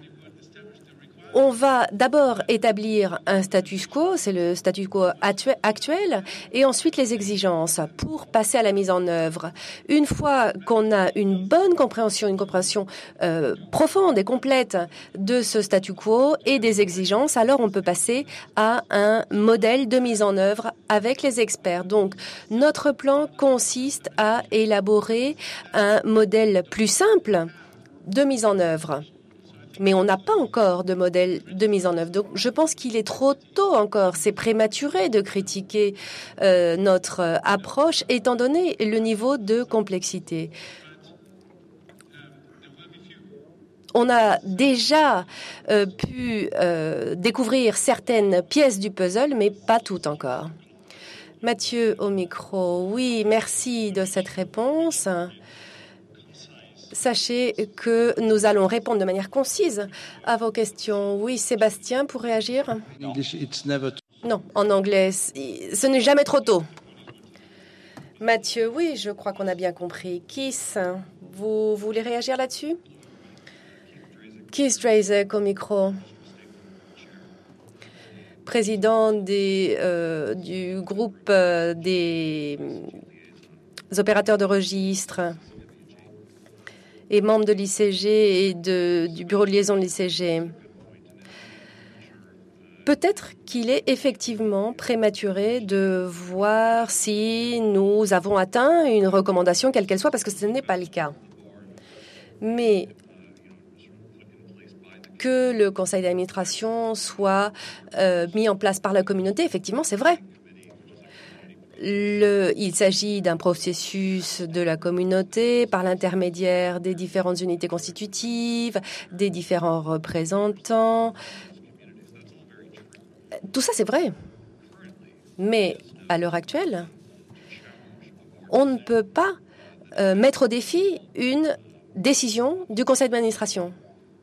On va d'abord établir un status quo, c'est le status quo actuel, et ensuite les exigences pour passer à la mise en œuvre. Une fois qu'on a une bonne compréhension, une compréhension euh, profonde et complète de ce statu quo et des exigences, alors on peut passer à un modèle de mise en œuvre avec les experts. Donc, notre plan consiste à élaborer un modèle plus simple de mise en œuvre. Mais on n'a pas encore de modèle de mise en œuvre. Donc, je pense qu'il est trop tôt encore. C'est prématuré de critiquer euh, notre euh, approche, étant donné le niveau de complexité. On a déjà euh, pu euh, découvrir certaines pièces du puzzle, mais pas toutes encore. Mathieu, au micro. Oui, merci de cette réponse. Sachez que nous allons répondre de manière concise à vos questions. Oui, Sébastien, pour réagir ? Non, en anglais, ce n'est jamais trop tôt. Mathieu, oui, je crois qu'on a bien compris. Keith, vous voulez réagir là-dessus ? Keith Drazek au micro. Président des, euh, du groupe euh, des opérateurs de registre et membre de l'I C G et de, du bureau de liaison de l'I C G. Peut-être qu'il est effectivement prématuré de voir si nous avons atteint une recommandation, quelle qu'elle soit, parce que ce n'est pas le cas. Mais que le conseil d'administration soit euh, mis en place par la communauté, effectivement, c'est vrai. Le, il s'agit d'un processus de la communauté par l'intermédiaire des différentes unités constitutives, des différents représentants. Tout ça, c'est vrai. Mais à l'heure actuelle, on ne peut pas euh, mettre au défi une décision du conseil d'administration.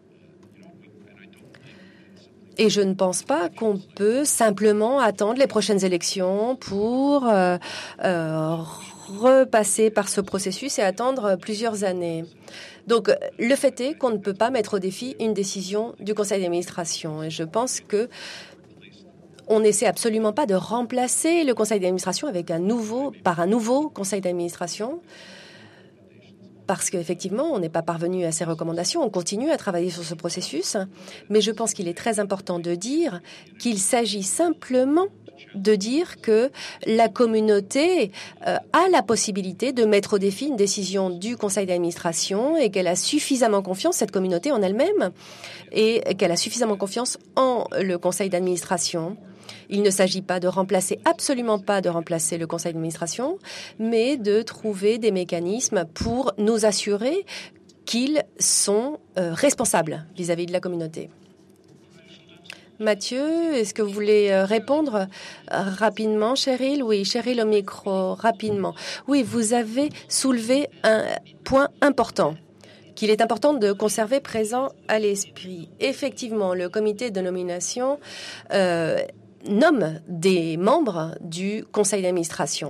Et je ne pense pas qu'on peut simplement attendre les prochaines élections pour euh, euh, repasser par ce processus et attendre plusieurs années. Donc, le fait est qu'on ne peut pas mettre au défi une décision du conseil d'administration. Et je pense que on n'essaie absolument pas de remplacer le conseil d'administration avec un nouveau, par un nouveau conseil d'administration. Parce qu'effectivement, on n'est pas parvenu à ces recommandations. On continue à travailler sur ce processus. Mais je pense qu'il est très important de dire qu'il s'agit simplement de dire que la communauté euh, a la possibilité de mettre au défi une décision du conseil d'administration et qu'elle a suffisamment confiance, cette communauté en elle-même, et qu'elle a suffisamment confiance en le conseil d'administration. Il ne s'agit pas de remplacer, absolument pas de remplacer le conseil d'administration, mais de trouver des mécanismes pour nous assurer qu'ils sont euh, responsables vis-à-vis de la communauté. Mathieu, est-ce que vous voulez répondre rapidement, Cheryl? Oui, Cheryl au micro, rapidement. Oui, vous avez soulevé un point important qu'il est important de conserver présent à l'esprit. Effectivement, le comité de nomination euh, nomme des membres du conseil d'administration.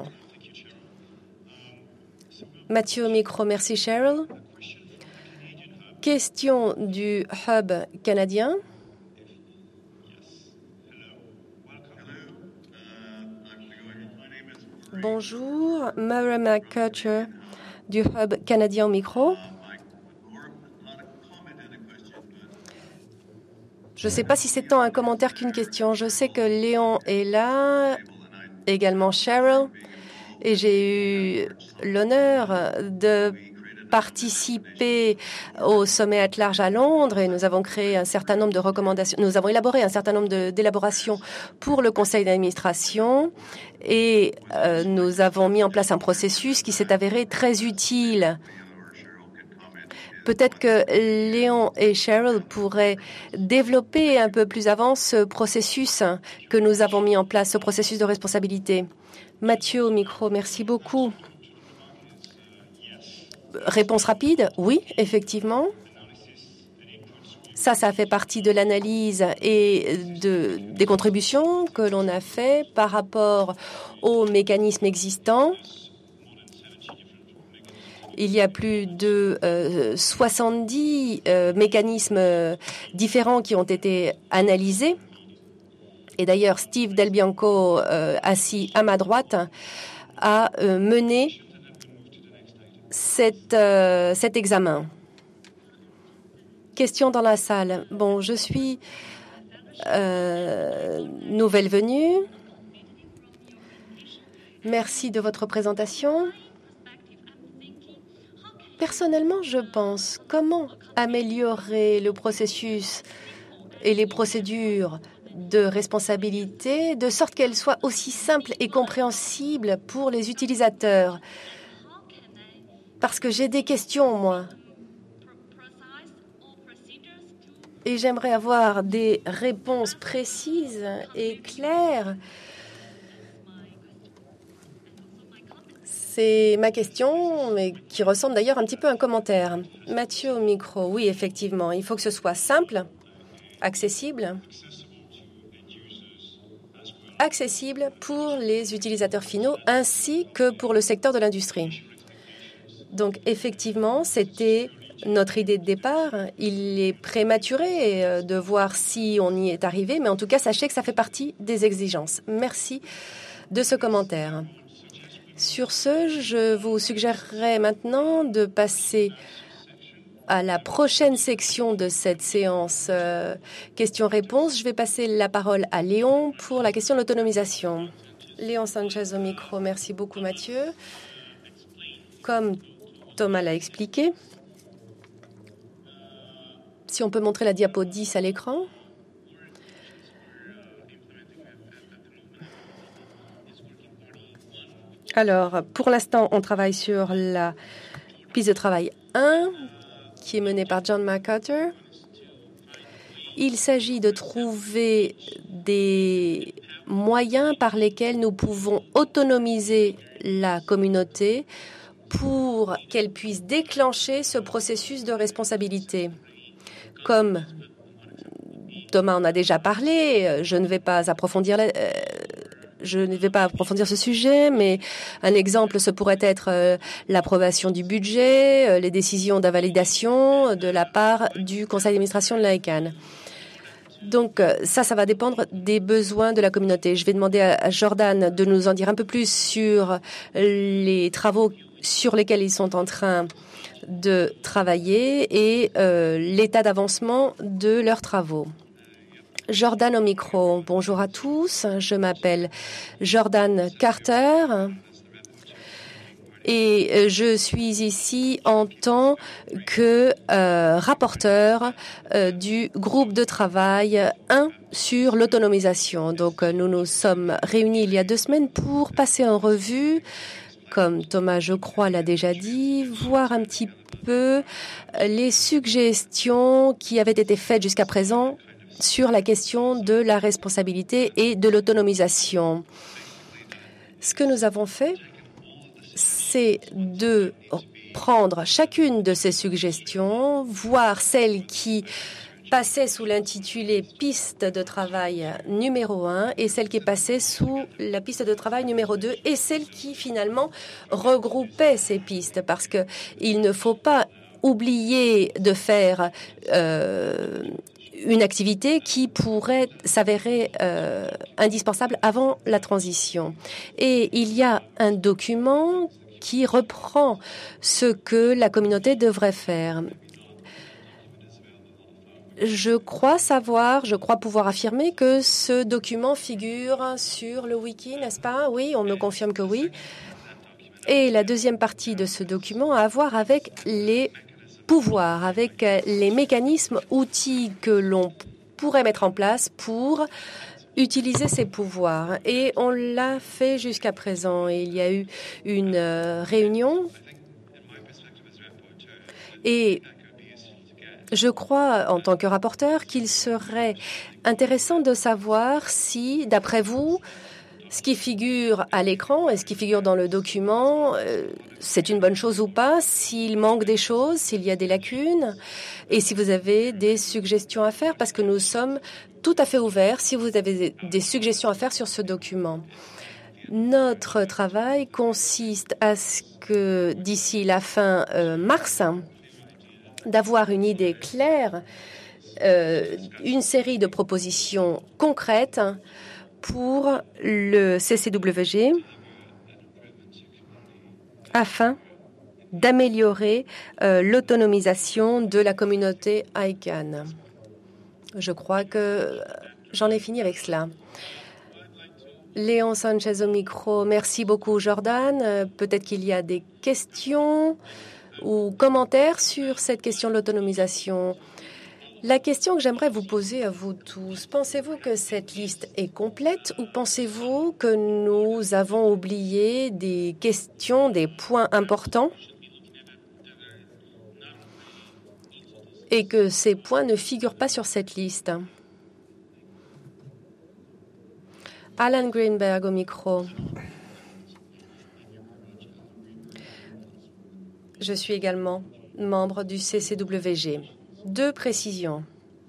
Mathieu au micro, merci Cheryl. Question du Hub canadien. Bonjour, Mara McCutcher du Hub canadien au micro. Je ne sais pas si c'est tant un commentaire qu'une question. Je sais que Léon est là, également Cheryl, et j'ai eu l'honneur de participer au sommet at large à Londres et nous avons créé un certain nombre de recommandations. Nous avons élaboré un certain nombre d'élaborations pour le conseil d'administration et euh, nous avons mis en place un processus qui s'est avéré très utile. Peut-être que Léon et Cheryl pourraient développer un peu plus avant ce processus que nous avons mis en place, ce processus de responsabilité. Mathieu au micro, merci beaucoup. Réponse rapide, oui, effectivement. Ça, ça fait partie de l'analyse et de, des contributions que l'on a fait par rapport aux mécanismes existants. Il y a plus de euh, soixante-dix euh, mécanismes différents qui ont été analysés. Et d'ailleurs, Steve Del Bianco, euh, assis à ma droite, a euh, mené Cet, euh, cet examen. Question dans la salle. Bon, je suis euh, nouvelle venue. Merci de votre présentation. Personnellement, je pense comment améliorer le processus et les procédures de responsabilité de sorte qu'elles soient aussi simples et compréhensibles pour les utilisateurs. Parce que j'ai des questions, moi. Et j'aimerais avoir des réponses précises et claires. C'est ma question, mais qui ressemble d'ailleurs un petit peu à un commentaire. Mathieu au micro, oui, effectivement. Il faut que ce soit simple, accessible. Accessible pour les utilisateurs finaux ainsi que pour le secteur de l'industrie. Donc, effectivement, c'était notre idée de départ. Il est prématuré de voir si on y est arrivé, mais en tout cas, sachez que ça fait partie des exigences. Merci de ce commentaire. Sur ce, je vous suggérerais maintenant de passer à la prochaine section de cette séance euh, questions-réponses. Je vais passer la parole à Léon pour la question de l'autonomisation. Léon Sanchez au micro. Merci beaucoup, Mathieu. Comme Thomas l'a expliqué. Si on peut montrer la diapo dix à l'écran. Alors, pour l'instant, on travaille sur la piste de travail un, qui est menée par John McCarter. Il s'agit de trouver des moyens par lesquels nous pouvons autonomiser la communauté pour qu'elle puisse déclencher ce processus de responsabilité. Comme Thomas en a déjà parlé, je ne vais pas approfondir je ne vais pas approfondir ce sujet, mais un exemple, ce pourrait être euh, l'approbation du budget, euh, les décisions d'invalidation de la part du conseil d'administration de l'I C A N. Donc ça, ça va dépendre des besoins de la communauté. Je vais demander à Jordan de nous en dire un peu plus sur les travaux sur lesquels ils sont en train de travailler et euh, l'état d'avancement de leurs travaux. Jordan au micro. Bonjour à tous. Je m'appelle Jordan Carter. Et je suis ici en tant que euh, rapporteur euh, du groupe de travail un sur l'autonomisation. Donc, nous nous sommes réunis il y a deux semaines pour passer en revue, comme Thomas, je crois, l'a déjà dit, voir un petit peu les suggestions qui avaient été faites jusqu'à présent sur la question de la responsabilité et de l'autonomisation. Ce que nous avons fait, c'est de prendre chacune de ces suggestions, voir celles qui passaient sous l'intitulé piste de travail numéro un et celle qui est passée sous la piste de travail numéro deux et celle qui finalement regroupait ces pistes, parce que il ne faut pas oublier de faire euh, une activité qui pourrait s'avérer euh, indispensable avant la transition. Et il y a un document qui reprend ce que la communauté devrait faire. Je crois savoir, je crois pouvoir affirmer que ce document figure sur le wiki, n'est-ce pas? Oui, on me confirme que oui. Et la deuxième partie de ce document a à voir avec les pouvoir, avec les mécanismes, outils que l'on pourrait mettre en place pour utiliser ces pouvoirs. Et on l'a fait jusqu'à présent. Il y a eu une euh, réunion et je crois, en tant que rapporteur, qu'il serait intéressant de savoir si, d'après vous, ce qui figure à l'écran et ce qui figure dans le document, euh, c'est une bonne chose ou pas, s'il manque des choses, s'il y a des lacunes, et si vous avez des suggestions à faire, parce que nous sommes tout à fait ouverts si vous avez des suggestions à faire sur ce document. Notre travail consiste à ce que, d'ici la fin euh, mars, d'avoir une idée claire, euh, une série de propositions concrètes pour le C C W G afin d'améliorer euh, l'autonomisation de la communauté I C A N. Je crois que j'en ai fini avec cela. Léon Sanchez au micro. Merci beaucoup, Jordan. Euh, peut-être qu'il y a des questions ou commentaires sur cette question de l'autonomisation. La question que j'aimerais vous poser à vous tous, pensez-vous que cette liste est complète ou pensez-vous que nous avons oublié des questions, des points importants et que ces points ne figurent pas sur cette liste? Alan Greenberg au micro. Je suis également membre du C C W G. Deux précisions.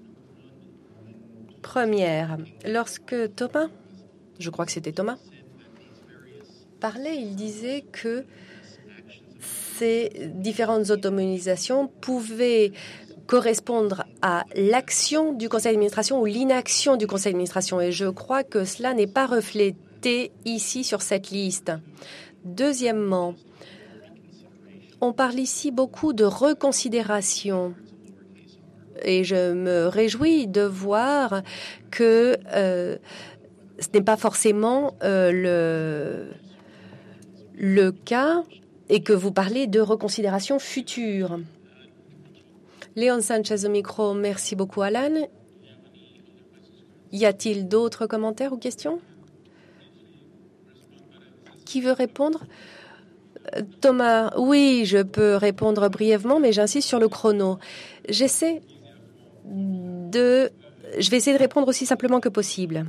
Première, lorsque Thomas, je crois que c'était Thomas, parlait, il disait que ces différentes autonomisations pouvaient correspondre à l'action du conseil d'administration ou l'inaction du conseil d'administration. Et je crois que cela n'est pas reflété ici sur cette liste. Deuxièmement, on parle ici beaucoup de reconsidération. Et je me réjouis de voir que euh, ce n'est pas forcément euh, le, le cas et que vous parlez de reconsidération future. Léon Sanchez au micro, merci beaucoup Alan. Y a-t-il d'autres commentaires ou questions? Qui veut répondre? Thomas, oui, je peux répondre brièvement, mais j'insiste sur le chrono. J'essaie de... Je vais essayer de répondre aussi simplement que possible.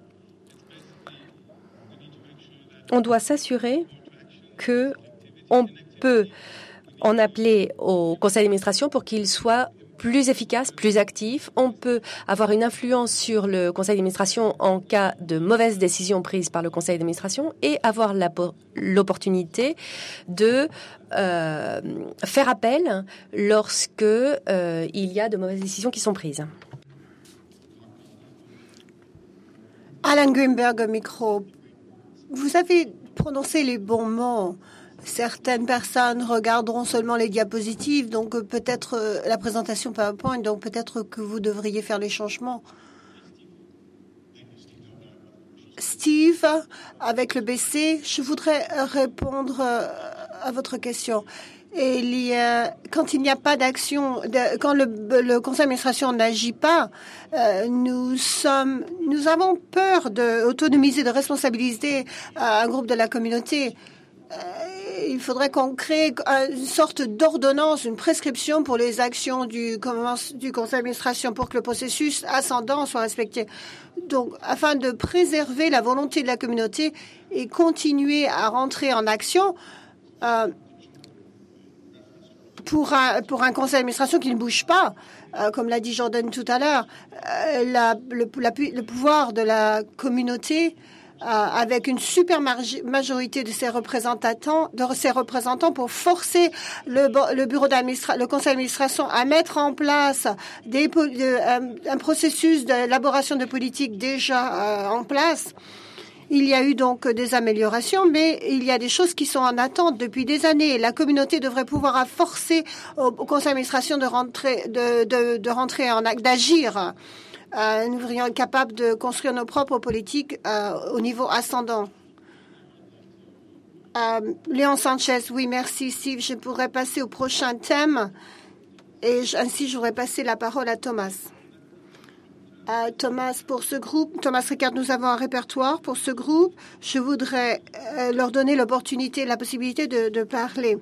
On doit s'assurer que on peut en appeler au conseil d'administration pour qu'il soit plus efficace, plus actif. On peut avoir une influence sur le conseil d'administration en cas de mauvaise décision prise par le conseil d'administration et avoir l'opportunité de euh, faire appel lorsque euh, il y a de mauvaises décisions qui sont prises. Alan Greenberg au micro. Vous avez prononcé les bons mots. Certaines personnes regarderont seulement les diapositives, donc euh, peut-être euh, la présentation PowerPoint, donc peut-être que vous devriez faire les changements. Steve, avec le B C, je voudrais répondre euh, à votre question. Et il y a, quand il n'y a pas d'action, de, quand le, le conseil d'administration n'agit pas, euh, nous sommes, nous avons peur d'autonomiser, de responsabiliser euh, un groupe de la communauté. Euh, il faudrait qu'on crée une sorte d'ordonnance, une prescription pour les actions du, du conseil d'administration pour que le processus ascendant soit respecté. Donc, afin de préserver la volonté de la communauté et continuer à rentrer en action, euh, Pour un, pour un conseil d'administration qui ne bouge pas, euh, comme l'a dit Jordan tout à l'heure, euh, la, le, la, le pouvoir de la communauté, euh, avec une super majorité de ses représentants, de ses représentants pour forcer le, le bureau d'administration, le conseil d'administration à mettre en place des, de, un, un processus d'élaboration de politique déjà euh, en place. Il y a eu donc des améliorations, mais il y a des choses qui sont en attente depuis des années. La communauté devrait pouvoir forcer au, au conseil d'administration de rentrer, de, de, de rentrer en acte, d'agir. Euh, nous devrions être capables de construire nos propres politiques euh, au niveau ascendant. Euh, Léon Sanchez, oui, merci Steve. Je pourrais passer au prochain thème et je, ainsi je voudrais passer la parole à Thomas. Euh, Thomas, pour ce groupe, Thomas Ricard, nous avons un répertoire pour ce groupe. Je voudrais euh, leur donner l'opportunité, la possibilité de, de parler.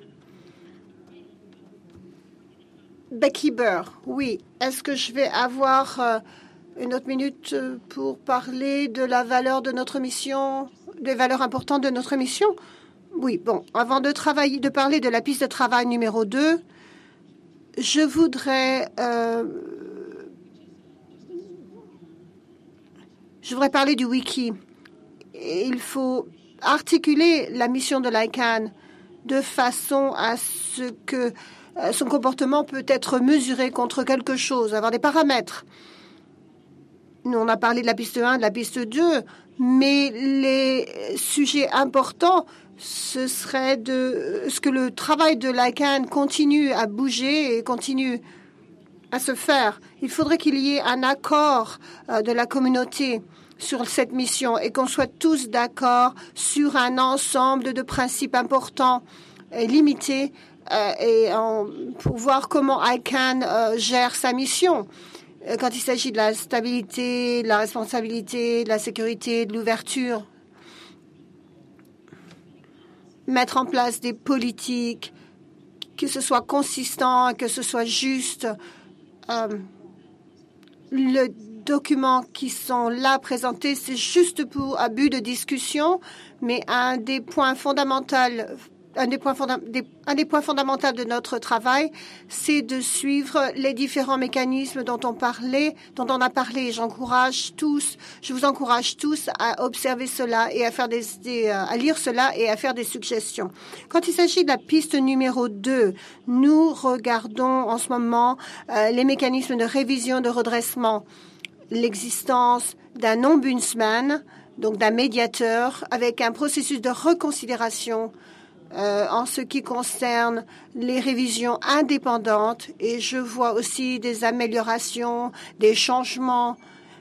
Becky Burr, oui. Est-ce que je vais avoir euh, une autre minute pour parler de la valeur de notre mission, des valeurs importantes de notre mission? Oui, bon. Avant de travailler, de parler de la piste de travail numéro deux, je voudrais... Euh, Je voudrais parler du wiki. Il faut articuler la mission de l'I C A N de façon à ce que son comportement peut être mesuré contre quelque chose, avoir des paramètres. Nous, on a parlé de la piste un, de la piste deux, mais les sujets importants, ce serait de ce que le travail de l'I C A N continue à bouger et continue à se faire. Il faudrait qu'il y ait un accord euh, de la communauté sur cette mission et qu'on soit tous d'accord sur un ensemble de principes importants et limités euh, et en, pour voir comment I C A N euh, gère sa mission euh, quand il s'agit de la stabilité, de la responsabilité, de la sécurité, de l'ouverture. Mettre en place des politiques, que ce soit consistant, que ce soit juste. Euh, le document qui sont là présentés, c'est juste pour un but de discussion, mais un des points fondamentaux, un des points, fonda des, un des points fondamentaux de notre travail, c'est de suivre les différents mécanismes dont on parlait, dont on a parlé. J'encourage tous, je vous encourage tous à observer cela et à faire des, des à lire cela et à faire des suggestions. Quand il s'agit de la piste numéro deux, nous regardons en ce moment euh, les mécanismes de révision, de redressement, l'existence d'un ombudsman, donc d'un médiateur, avec un processus de reconsidération Euh, en ce qui concerne les révisions indépendantes, et je vois aussi des améliorations, des changements.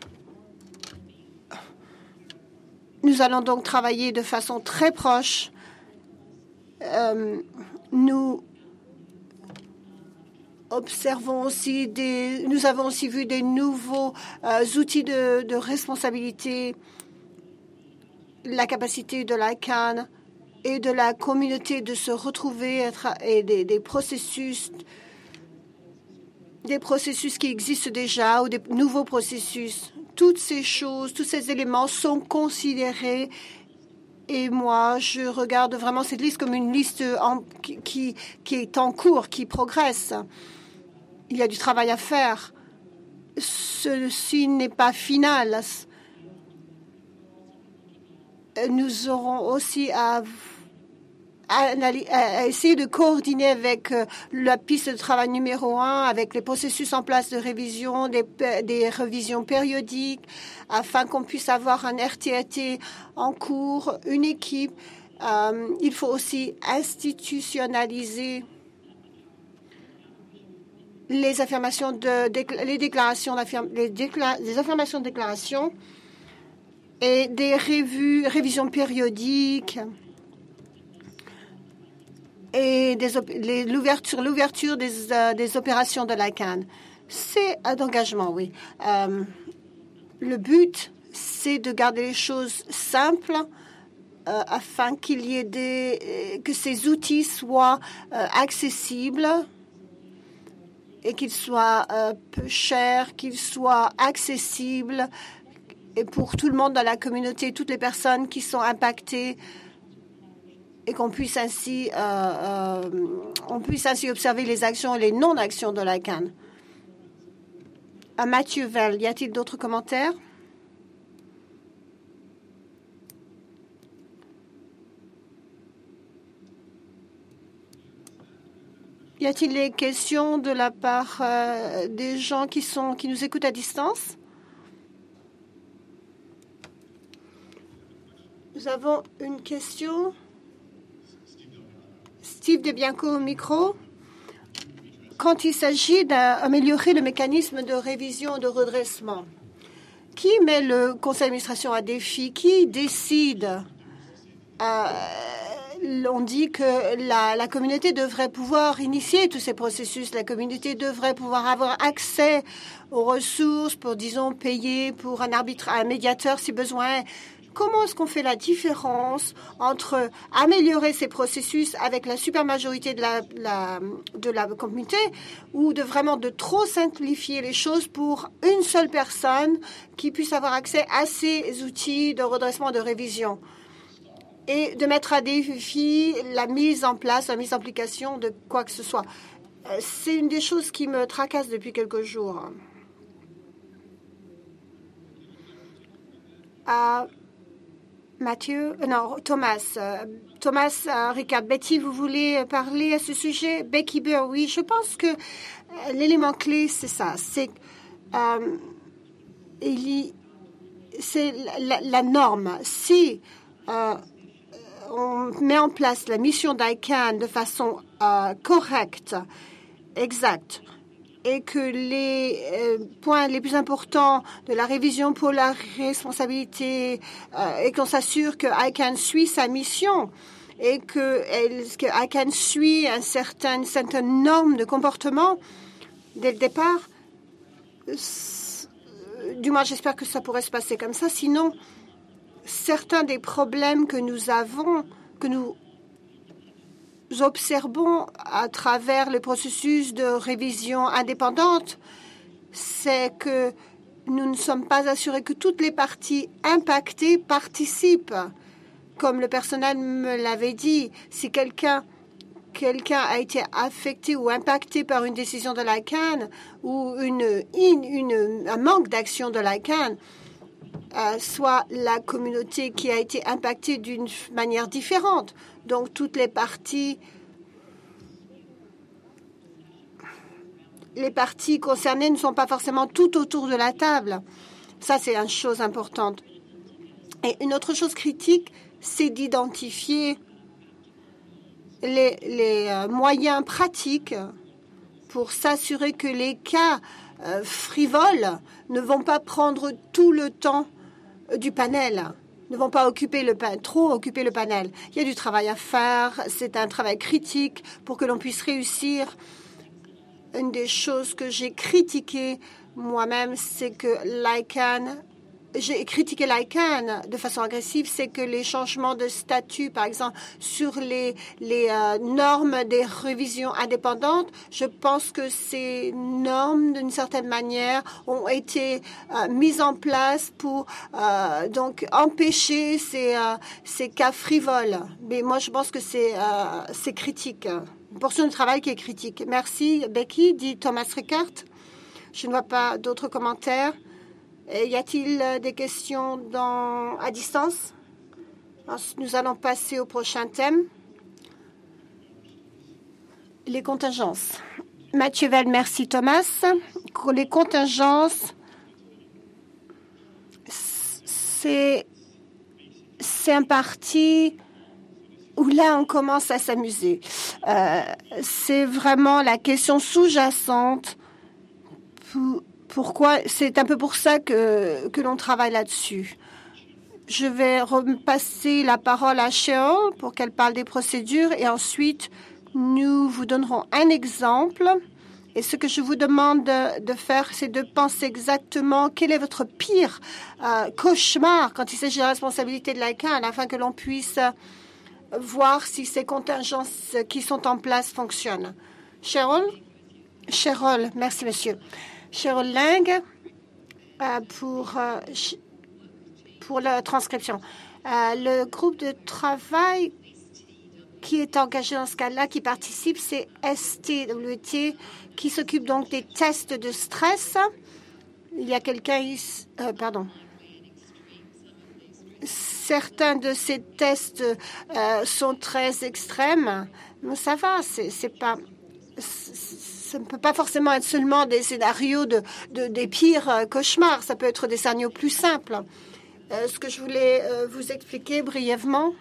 Nous allons donc travailler de façon très proche. Euh, nous observons aussi des, nous avons aussi vu des nouveaux euh, outils de, de responsabilité, la capacité de l'I C A N et de la communauté de se retrouver et des, des processus des processus qui existent déjà ou des nouveaux processus. Toutes ces choses, tous ces éléments sont considérés et moi, je regarde vraiment cette liste comme une liste en, qui, qui, qui est en cours, qui progresse. Il y a du travail à faire. Ceci n'est pas final. Nous aurons aussi à, à, à essayer de coordonner avec la piste de travail numéro un, avec les processus en place de révision, des, des révisions périodiques, afin qu'on puisse avoir un R T A T en cours, une équipe. Euh, il faut aussi institutionnaliser les affirmations de, de les déclarations les, décla, les affirmations de déclaration et des revues, révisions périodiques et des, les, l'ouverture, l'ouverture des, euh, des opérations de l'I C A N. C'est un engagement, oui. Euh, le but, c'est de garder les choses simples euh, afin qu'il y ait des, que ces outils soient euh, accessibles et qu'ils soient euh, peu chers, qu'ils soient accessibles et pour tout le monde dans la communauté, toutes les personnes qui sont impactées, et qu'on puisse ainsi, euh, euh, on puisse ainsi observer les actions et les non-actions de l'I C A N. À Mathieu Vell, y a-t-il d'autres commentaires? Y a-t-il des questions de la part euh, des gens qui, sont, qui nous écoutent à distance? Nous avons une question. Steve DeBianco au micro. Quand il s'agit d'améliorer le mécanisme de révision et de redressement, qui met le conseil d'administration à défi? Qui décide? euh, On dit que la, la communauté devrait pouvoir initier tous ces processus. La communauté devrait pouvoir avoir accès aux ressources pour, disons, payer pour un arbitre, un médiateur si besoin. Comment est-ce qu'on fait la différence entre améliorer ces processus avec la supermajorité de la, la, de la communauté ou de vraiment de trop simplifier les choses pour une seule personne qui puisse avoir accès à ces outils de redressement, de révision? Et de mettre à défi la mise en place, la mise en application de quoi que ce soit. C'est une des choses qui me tracasse depuis quelques jours. Euh, Mathieu, non, Thomas. Euh, Thomas, euh, Ricard, Betty, vous voulez parler à ce sujet? Becky Burr, oui, je pense que euh, l'élément clé, c'est ça. C'est euh, c'est la, la norme. Si euh, on met en place la mission d'I C A N de façon euh, correcte, exacte, et que les euh, points les plus importants de la révision pour la responsabilité euh, et qu'on s'assure que I C A N suit sa mission et que, elle, que I C A N suit un certain, une certaine norme de comportement dès le départ, du moins j'espère que ça pourrait se passer comme ça. Sinon, certains des problèmes que nous avons, que nous observons à travers le processus de révision indépendante, c'est que nous ne sommes pas assurés que toutes les parties impactées participent. Comme le personnel me l'avait dit, si quelqu'un quelqu'un a été affecté ou impacté par une décision de l'I C A N ou une, une, une, un manque d'action de l'I C A N, Euh, soit la communauté qui a été impactée d'une manière différente. Donc, toutes les parties, les parties concernées ne sont pas forcément toutes autour de la table. Ça, c'est une chose importante. Et une autre chose critique, c'est d'identifier les, les euh, moyens pratiques pour s'assurer que les cas euh, frivoles ne vont pas prendre tout le temps du panel, ne vont pas occuper le trop occuper le panel. Il y a du travail à faire, c'est un travail critique pour que l'on puisse réussir. Une des choses que j'ai critiquées moi-même, c'est que l'I C A N, j'ai critiqué l'I C A N de façon agressive, c'est que les changements de statut, par exemple, sur les, les euh, normes des révisions indépendantes, je pense que ces normes, d'une certaine manière, ont été euh, mises en place pour euh, donc empêcher ces, euh, ces cas frivoles. Mais moi, je pense que c'est euh, c'est critique. une portion du travail qui est critique. Merci, Becky, dit Thomas Rickert. Je ne vois pas d'autres commentaires. Et y a-t-il des questions dans, à distance? Nous allons passer au prochain thème. Les contingences. Mathieu Vell, merci Thomas. Les contingences, c'est, c'est un parti où là on commence à s'amuser. Euh, c'est vraiment la question sous-jacente. Pourquoi? C'est un peu pour ça que, que l'on travaille là-dessus. Je vais repasser la parole à Cheryl pour qu'elle parle des procédures et ensuite nous vous donnerons un exemple. Et ce que je vous demande de, de faire, c'est de penser exactement quel est votre pire euh, cauchemar quand il s'agit de la responsabilité de l'I C A N afin que l'on puisse voir si ces contingences qui sont en place fonctionnent. Cheryl? Cheryl, merci monsieur. Cheryl Lang euh, pour, euh, pour la transcription. Euh, le groupe de travail qui est engagé dans ce cas-là, qui participe, c'est S T W T, qui s'occupe donc des tests de stress. Il y a quelqu'un ici, euh, pardon. Certains de ces tests euh, sont très extrêmes, mais ça va, c'est, c'est pas, ça ne peut pas forcément être seulement des scénarios de, de des pires euh, cauchemars. Ça peut être des scénarios plus simples. Euh, ce que je voulais euh, vous expliquer brièvement.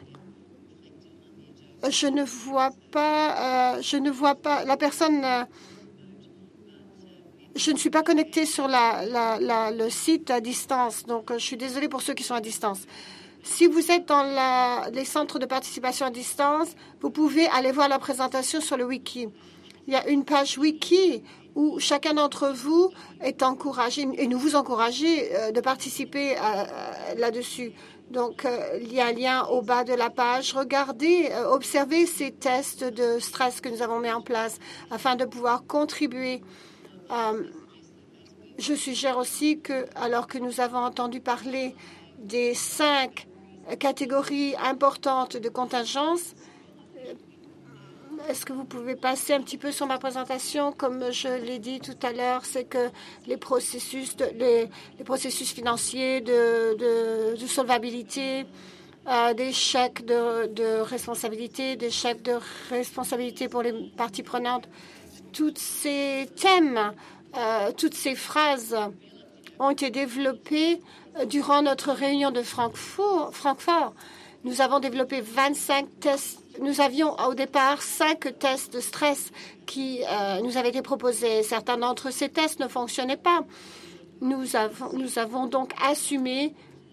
Je ne vois pas, euh, je ne vois pas, la personne, euh, je ne suis pas connectée sur la, la, la, le site à distance, donc euh, je suis désolée pour ceux qui sont à distance. Si vous êtes dans la, les centres de participation à distance, vous pouvez aller voir la présentation sur le wiki. Il y a une page wiki où chacun d'entre vous est encouragé, et nous vous encourageons euh, de participer euh, là-dessus. Donc, euh, il y a un lien au bas de la page. Regardez, euh, observez ces tests de stress que nous avons mis en place afin de pouvoir contribuer. Euh, je suggère aussi que, alors que nous avons entendu parler des cinq catégories importantes de contingence, est-ce que vous pouvez passer un petit peu sur ma présentation? Comme je l'ai dit tout à l'heure, c'est que les processus, de, les, les processus financiers de, de, de solvabilité, euh, des chèques de, de responsabilité, des chèques de responsabilité pour les parties prenantes, tous ces thèmes, euh, toutes ces phrases ont été développées durant notre réunion de Francfort. Francfort. Nous avons développé vingt-cinq tests. Nous avions au départ cinq tests de stress qui euh, nous avaient été proposés. Certains d'entre ces tests ne fonctionnaient pas. Nous avons, nous avons donc assumé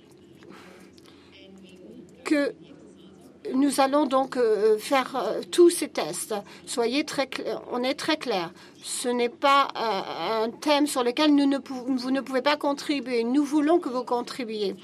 que nous allons donc euh, faire euh, tous ces tests. Soyez très clairs, on est très clair. Ce n'est pas euh, un thème sur lequel nous ne pou- vous ne pouvez pas contribuer. Nous voulons que vous contribuiez.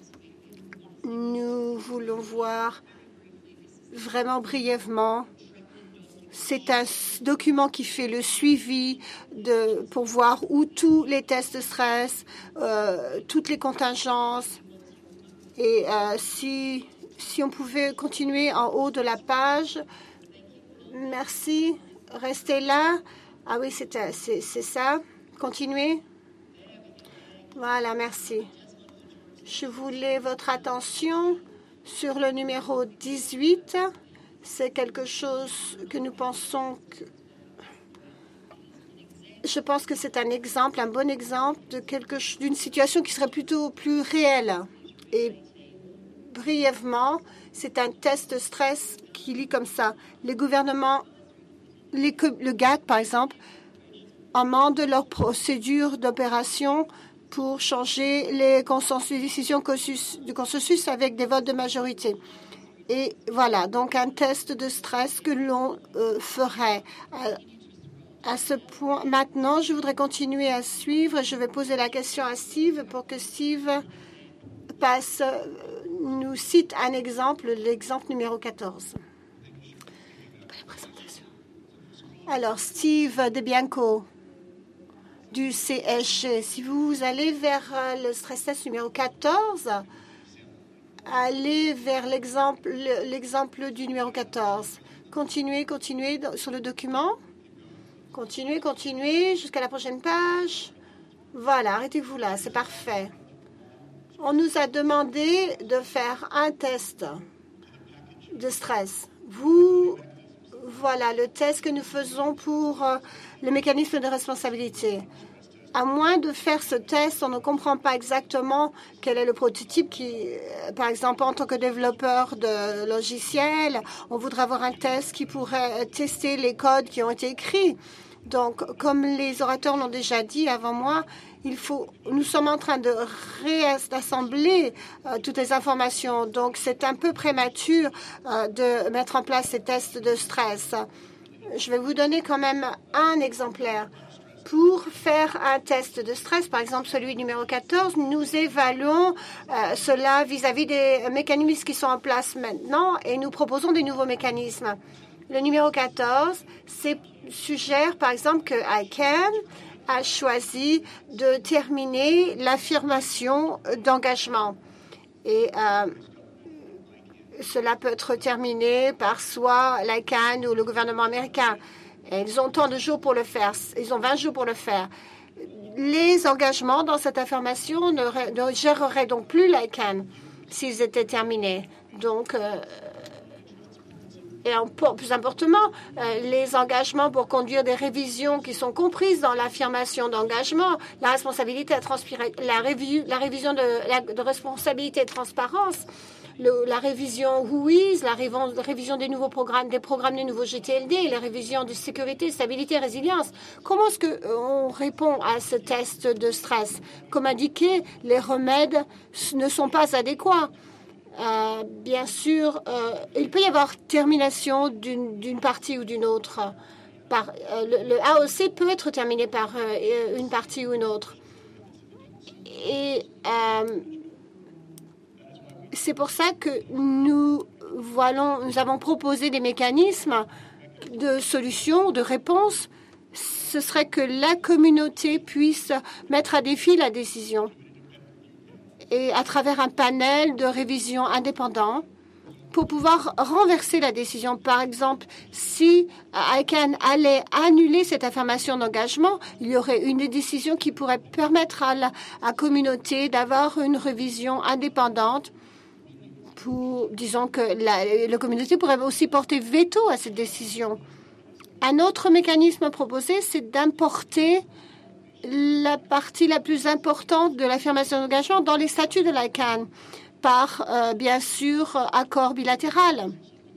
Nous voulons voir vraiment brièvement. C'est un document qui fait le suivi de, pour voir où tous les tests de stress, euh, toutes les contingences. Et euh, si, si on pouvait continuer en haut de la page. Merci. Restez là. Ah oui, c'est, c'est, c'est ça. Continuez. Voilà, merci. Je voulais votre attention sur le numéro dix-huit. C'est quelque chose que nous pensons que... Je pense que c'est un exemple, un bon exemple de quelque ch- d'une situation qui serait plutôt plus réelle. Et brièvement, c'est un test de stress qui lit comme ça. Les gouvernements, les, le G A C par exemple, amendent leur procédure d'opération pour changer les consensus, les décisions de consensus avec des votes de majorité. Et voilà, donc un test de stress que l'on euh, ferait. À, à ce point, maintenant, je voudrais continuer à suivre. Je vais poser la question à Steve pour que Steve passe, euh, nous cite un exemple, l'exemple numéro quatorze. Alors, Steve DeBianco du C S G. Si vous allez vers le stress test numéro quatorze, allez vers l'exemple, l'exemple du numéro quatorze. continuez, continuez sur le document. Continuez, continuez jusqu'à la prochaine page. Voilà, arrêtez-vous là, c'est parfait. On nous a demandé de faire un test de stress. Vous, voilà le test que nous faisons pour euh, le mécanisme de responsabilité. À moins de faire ce test, on ne comprend pas exactement quel est le prototype qui, euh, par exemple, en tant que développeur de logiciels, on voudrait avoir un test qui pourrait tester les codes qui ont été écrits. Donc, comme les orateurs l'ont déjà dit avant moi, il faut, nous sommes en train de réassembler euh, toutes les informations. Donc, c'est un peu prématuré euh, de mettre en place ces tests de stress. Je vais vous donner quand même un exemplaire. Pour faire un test de stress, par exemple celui numéro quatorze, nous évaluons euh, cela vis-à-vis des mécanismes qui sont en place maintenant et nous proposons des nouveaux mécanismes. Le numéro quatorze, c'est suggère par exemple que I C A N a choisi de terminer l'affirmation d'engagement. Et euh, cela peut être terminé par soit l'I C A N ou le gouvernement américain. Et ils ont tant de jours pour le faire. Ils ont vingt jours pour le faire. Les engagements dans cette affirmation ne, ne géreraient donc plus l'I C A N s'ils étaient terminés. Donc, euh, et en, plus importantement, euh, les engagements pour conduire des révisions qui sont comprises dans l'affirmation d'engagement, la responsabilité à transpirer, la, révi, la révision de, la, de responsabilité et de transparence, le, la révision W H O I S, la révision des nouveaux programmes, des programmes des nouveaux G T L D, la révision de sécurité, stabilité et résilience. Comment est-ce qu'on répond à ce test de stress? Comme indiqué, les remèdes ne sont pas adéquats. Euh, bien sûr, euh, il peut y avoir termination d'une partie ou d'une autre. Par, euh, le, le A O C peut être terminé par euh, une partie ou une autre. Et euh, c'est pour ça que nous, voilà, nous avons proposé des mécanismes de solution, de réponse. Ce serait que la communauté puisse mettre à défi la décision. Et à travers un panel de révision indépendant pour pouvoir renverser la décision. Par exemple, si I C A N allait annuler cette affirmation d'engagement, il y aurait une décision qui pourrait permettre à la à communauté d'avoir une révision indépendante. Pour, disons que la, la communauté pourrait aussi porter veto à cette décision. Un autre mécanisme proposé, c'est d'importer la partie la plus importante de l'affirmation d'engagement dans les statuts de l'I C A N par, euh, bien sûr, accord bilatéral.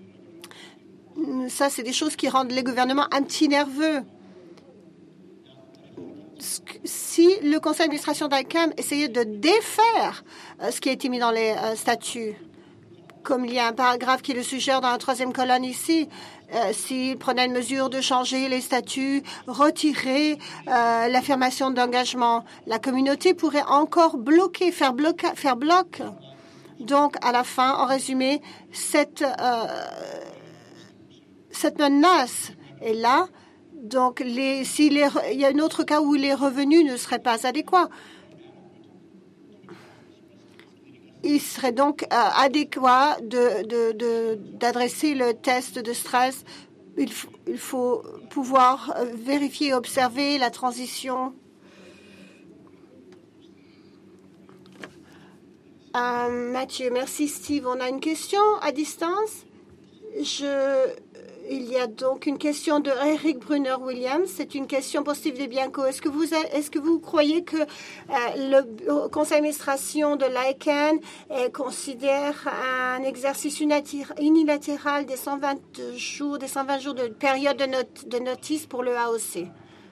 Ça, c'est des choses qui rendent les gouvernements un petit nerveux. Si le conseil d'administration d'I C A N essayait de défaire euh, ce qui a été mis dans les euh, statuts, comme il y a un paragraphe qui le suggère dans la troisième colonne ici, euh, s'il prenait une mesure de changer les statuts, retirer euh, l'affirmation d'engagement, la communauté pourrait encore bloquer, faire, bloc, faire bloc. Donc, à la fin, en résumé, cette, euh, cette menace est là. Donc, les, si les, il y a un autre cas où les revenus ne seraient pas adéquats. Il serait donc euh, adéquat de, de, de, d'adresser le test de stress. Il, f- il faut pouvoir euh, vérifier et observer la transition. Euh, Mathieu, merci Steve. On a une question à distance. Je... Il y a donc une question de Eric Brunner-Williams. C'est une question pour Steve DeBianco. Est-ce que vous, est-ce que vous croyez que euh, le conseil d'administration de l'I C A N euh, considère un exercice unilatéral des cent vingt jours, des cent vingt jours de période de, not- de notice pour le A O C?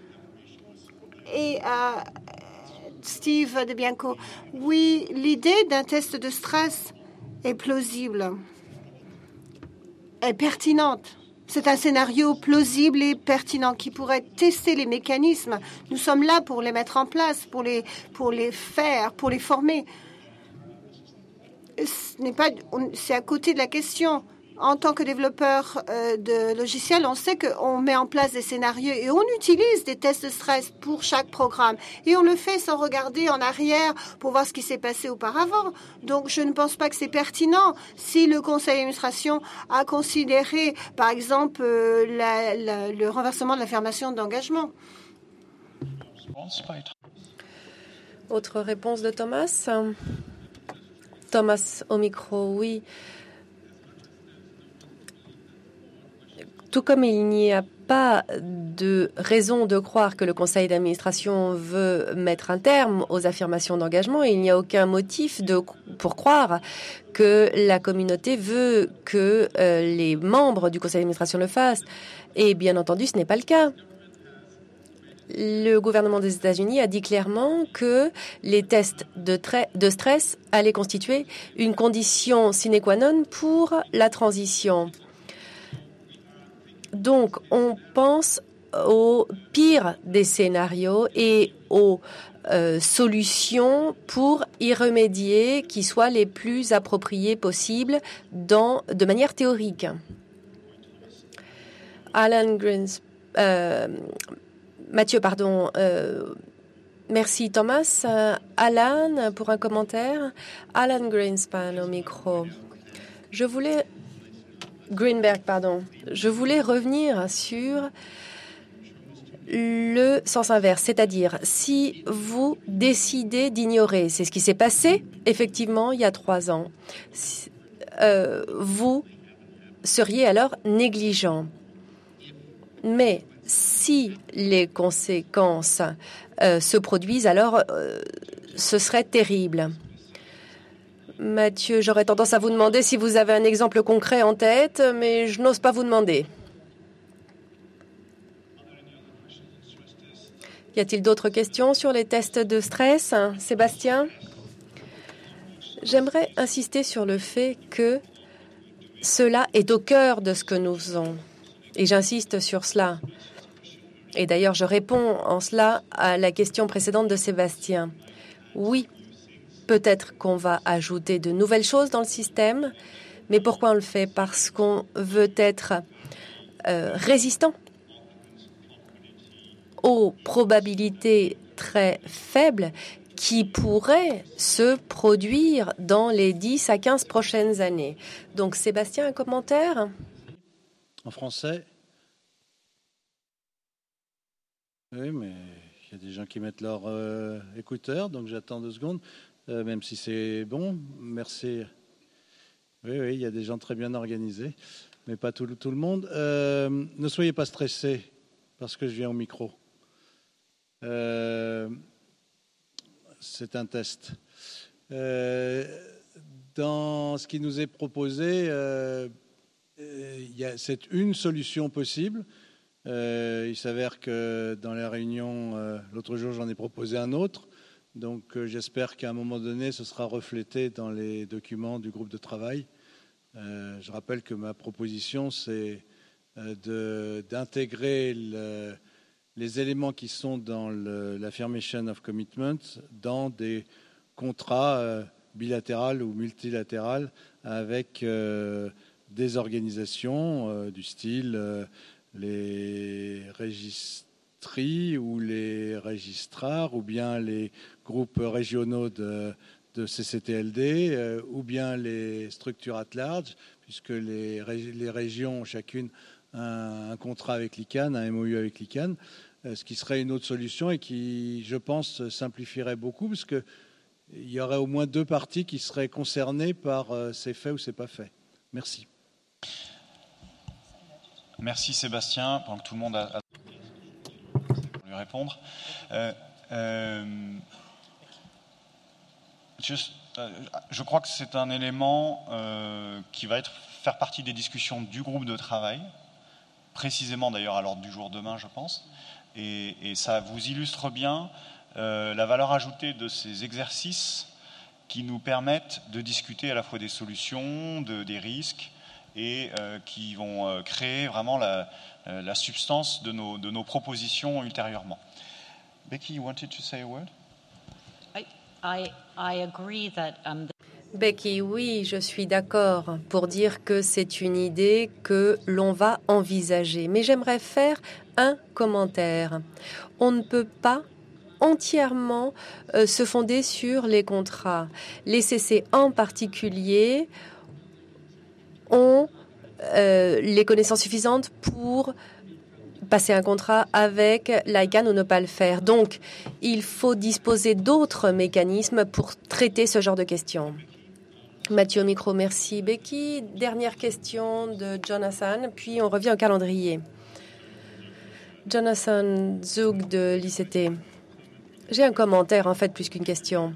Et euh, Steve DeBianco, oui, l'idée d'un test de stress est plausible, est pertinente. C'est un scénario plausible et pertinent qui pourrait tester les mécanismes. Nous sommes là pour les mettre en place, pour les, pour les faire, pour les former. Ce n'est pas, c'est à côté de la question. En tant que développeur euh, de logiciels, on sait qu'on met en place des scénarios et on utilise des tests de stress pour chaque programme. Et on le fait sans regarder en arrière pour voir ce qui s'est passé auparavant. Donc, je ne pense pas que c'est pertinent si le conseil d'administration a considéré, par exemple, euh, la, la, le renversement de l'affirmation d'engagement. Autre réponse de Thomas. Thomas au micro, oui. Tout comme il n'y a pas de raison de croire que le conseil d'administration veut mettre un terme aux affirmations d'engagement, il n'y a aucun motif de, pour croire que la communauté veut que euh, les membres du conseil d'administration le fassent. Et bien entendu, ce n'est pas le cas. Le gouvernement des États-Unis a dit clairement que les tests de, de stress allaient constituer une condition sine qua non pour la transition. Donc, on pense au pire des scénarios et aux euh, solutions pour y remédier qui soient les plus appropriées possibles dans, de manière théorique. Alan Greens, euh, Mathieu, pardon. Euh, merci Thomas. Euh, Alan, pour un commentaire. Alan Greenspan au micro. Je voulais Greenberg, pardon. Je voulais revenir sur le sens inverse, c'est-à-dire si vous décidez d'ignorer, c'est ce qui s'est passé effectivement il y a trois ans, euh, vous seriez alors négligent. Mais si les conséquences euh, se produisent, alors euh, ce serait terrible. Mathieu, j'aurais tendance à vous demander si vous avez un exemple concret en tête, mais je n'ose pas vous demander. Y a-t-il d'autres questions sur les tests de stress, Sébastien? J'aimerais insister sur le fait que cela est au cœur de ce que nous faisons. Et j'insiste sur cela. Et d'ailleurs, je réponds en cela à la question précédente de Sébastien. Oui, peut-être qu'on va ajouter de nouvelles choses dans le système, mais pourquoi on le fait? Parce qu'on veut être euh, résistant aux probabilités très faibles qui pourraient se produire dans les dix à quinze prochaines années. Donc, Sébastien, un commentaire? En français? Oui, mais il y a des gens qui mettent leurs euh, écouteurs, donc j'attends deux secondes. Euh, même si c'est bon, merci. Oui, oui, il y a des gens très bien organisés, mais pas tout, tout le monde. Euh, ne soyez pas stressés, parce que je viens au micro. Euh, c'est un test. Euh, dans ce qui nous est proposé, euh, il y a, c'est une solution possible. Euh, il s'avère que dans la réunion, euh, l'autre jour, j'en ai proposé un autre. Donc euh, j'espère qu'à un moment donné, ce sera reflété dans les documents du groupe de travail. Euh, je rappelle que ma proposition, c'est euh, de, d'intégrer le, les éléments qui sont dans l'affirmation of commitment dans des contrats euh, bilatéraux ou multilatéraux avec euh, des organisations euh, du style euh, les registries ou les registrars ou bien les groupes régionaux de, de C C T L D euh, ou bien les structures at large, puisque les, les régions ont chacune un, un contrat avec l'I C A N, un M O U avec l'I C A N, euh, ce qui serait une autre solution et qui, je pense, simplifierait beaucoup, parce qu'il y aurait au moins deux parties qui seraient concernées par euh, c'est fait ou c'est pas fait. Merci. Merci Sébastien, pendant que tout le monde a, a... pour lui répondre. Euh, euh, Just, euh, je crois que c'est un élément euh, qui va être, faire partie des discussions du groupe de travail, précisément d'ailleurs à l'ordre du jour demain, je pense. Et, et ça vous illustre bien euh, la valeur ajoutée de ces exercices qui nous permettent de discuter à la fois des solutions, de, des risques, et euh, qui vont euh, créer vraiment la, euh, la substance de nos, de nos propositions ultérieurement. Becky, you wanted to say a word? I, I, I agree that, um, the... Becky, oui, je suis d'accord pour dire que c'est une idée que l'on va envisager. Mais j'aimerais faire un commentaire. On ne peut pas entièrement euh, se fonder sur les contrats. Les C C en particulier ont euh, les connaissances suffisantes pour passer un contrat avec l'ICANN ou ne pas le faire. Donc, il faut disposer d'autres mécanismes pour traiter ce genre de questions. Mathieu Micro, merci. Becky, dernière question de Jonathan, puis on revient au calendrier. Jonathan Zug de l'I C T. J'ai un commentaire, en fait, plus qu'une question.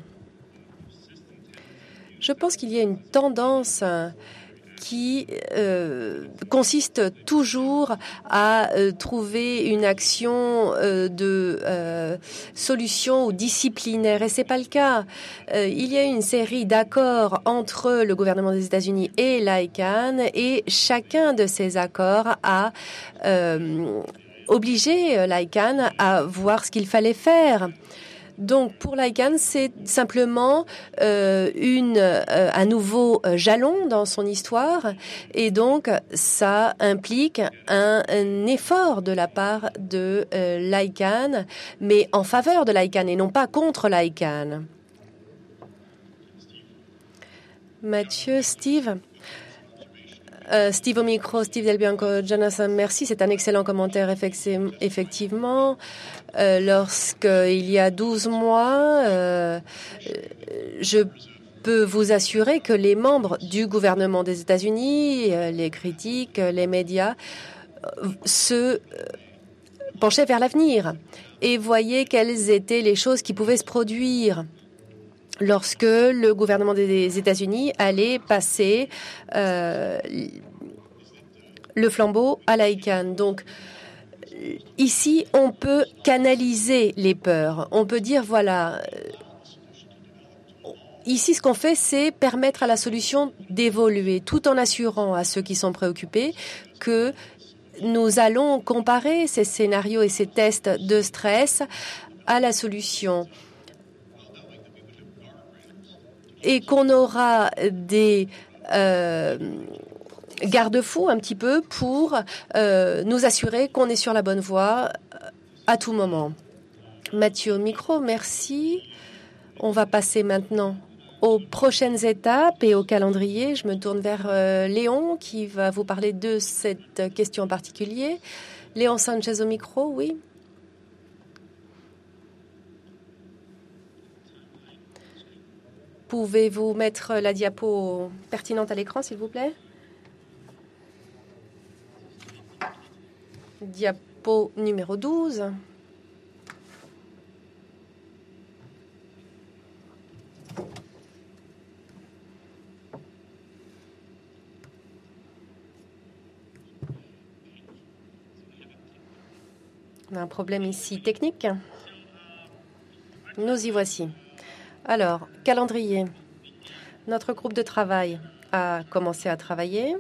Je pense qu'il y a une tendance qui euh, consiste toujours à euh, trouver une action euh, de euh, solution ou disciplinaire. Et c'est pas le cas. Euh, il y a une série d'accords entre le gouvernement des États-Unis et l'ICANN, et chacun de ces accords a euh, obligé l'ICANN à voir ce qu'il fallait faire. Donc, pour l'ICANN, c'est simplement euh, une, euh, un nouveau euh, jalon dans son histoire. Et donc, ça implique un, un effort de la part de euh, l'ICANN, mais en faveur de l'ICANN et non pas contre l'ICANN. Mathieu, Steve Euh, Steve au micro, Steve Del Bianco, Jonathan, merci. C'est un excellent commentaire, effectivement. Euh, Lorsqu'il y a douze mois, euh, je peux vous assurer que les membres du gouvernement des États-Unis, les critiques, les médias, se penchaient vers l'avenir et voyaient quelles étaient les choses qui pouvaient se produire lorsque le gouvernement des États-Unis allait passer euh, le flambeau à l'ICANN. Donc, ici, on peut canaliser les peurs. On peut dire, voilà, ici, ce qu'on fait, c'est permettre à la solution d'évoluer, tout en assurant à ceux qui sont préoccupés que nous allons comparer ces scénarios et ces tests de stress à la solution, et qu'on aura des euh, garde-fous un petit peu pour euh, nous assurer qu'on est sur la bonne voie à tout moment. Mathieu, micro, merci. On va passer maintenant aux prochaines étapes et au calendrier. Je me tourne vers euh, Léon qui va vous parler de cette question en particulier. Léon Sanchez au micro, oui. Pouvez-vous mettre la diapo pertinente à l'écran, s'il vous plaît? Diapo numéro douze. On a un problème ici technique. Nous y voici. Alors, calendrier. Notre groupe de travail a commencé à travailler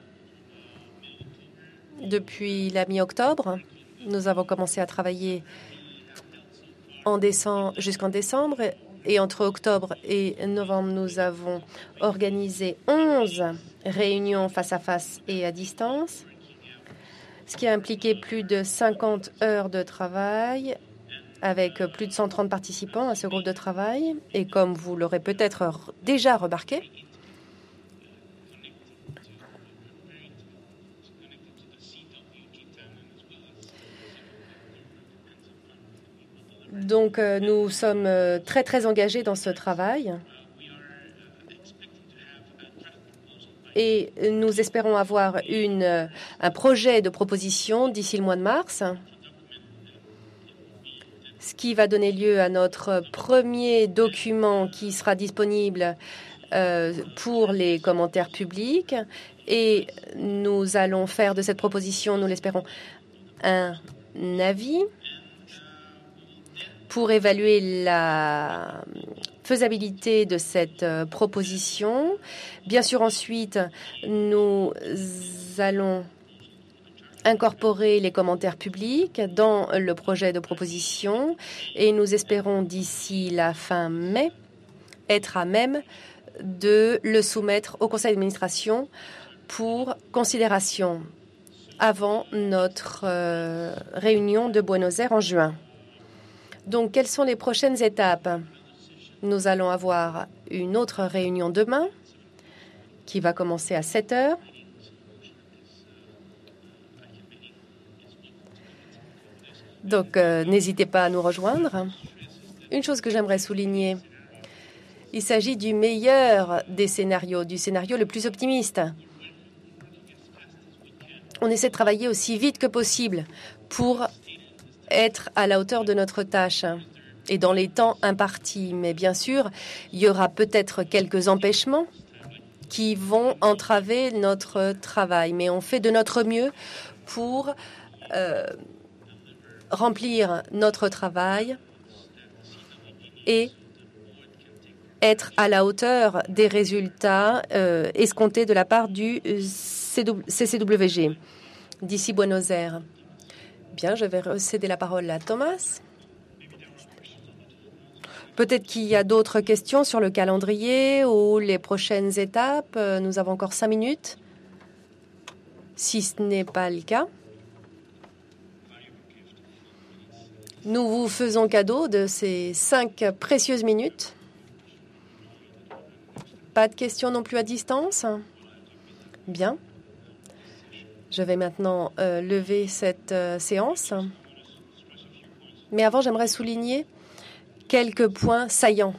depuis la mi-octobre. Nous avons commencé à travailler en décembre, jusqu'en décembre. Et entre octobre et novembre, nous avons organisé onze réunions face à face et à distance, ce qui a impliqué plus de cinquante heures de travail, avec plus de cent trente participants à ce groupe de travail. Et comme vous l'aurez peut-être déjà remarqué, donc euh, nous sommes euh, très très engagés dans ce travail. Et nous espérons avoir une, un projet de proposition d'ici le mois de mars, ce qui va donner lieu à notre premier document qui sera disponible euh, pour les commentaires publics. Et nous allons faire de cette proposition, nous l'espérons, un avis pour évaluer la faisabilité de cette euh, proposition. Bien sûr, ensuite, nous allons incorporer les commentaires publics dans le projet de proposition et nous espérons d'ici la fin mai être à même de le soumettre au conseil d'administration pour considération avant notre euh, réunion de Buenos Aires en juin. Donc, quelles sont les prochaines étapes? Nous allons avoir une autre réunion demain qui va commencer à sept heures. Donc, euh, n'hésitez pas à nous rejoindre. Une chose que j'aimerais souligner, il s'agit du meilleur des scénarios, du scénario le plus optimiste. On essaie de travailler aussi vite que possible pour être à la hauteur de notre tâche et dans les temps impartis. Mais bien sûr, il y aura peut-être quelques empêchements qui vont entraver notre travail. Mais on fait de notre mieux pour euh, remplir notre travail et être à la hauteur des résultats euh, escomptés de la part du C C W G d'ici Buenos Aires. Bien, je vais céder la parole à Thomas. Peut-être qu'il y a d'autres questions sur le calendrier ou les prochaines étapes. Nous avons encore cinq minutes. Si ce n'est pas le cas, nous vous faisons cadeau de ces cinq précieuses minutes. Pas de questions non plus à distance? Bien. Je vais maintenant euh, lever cette euh, séance. Mais avant, j'aimerais souligner quelques points saillants.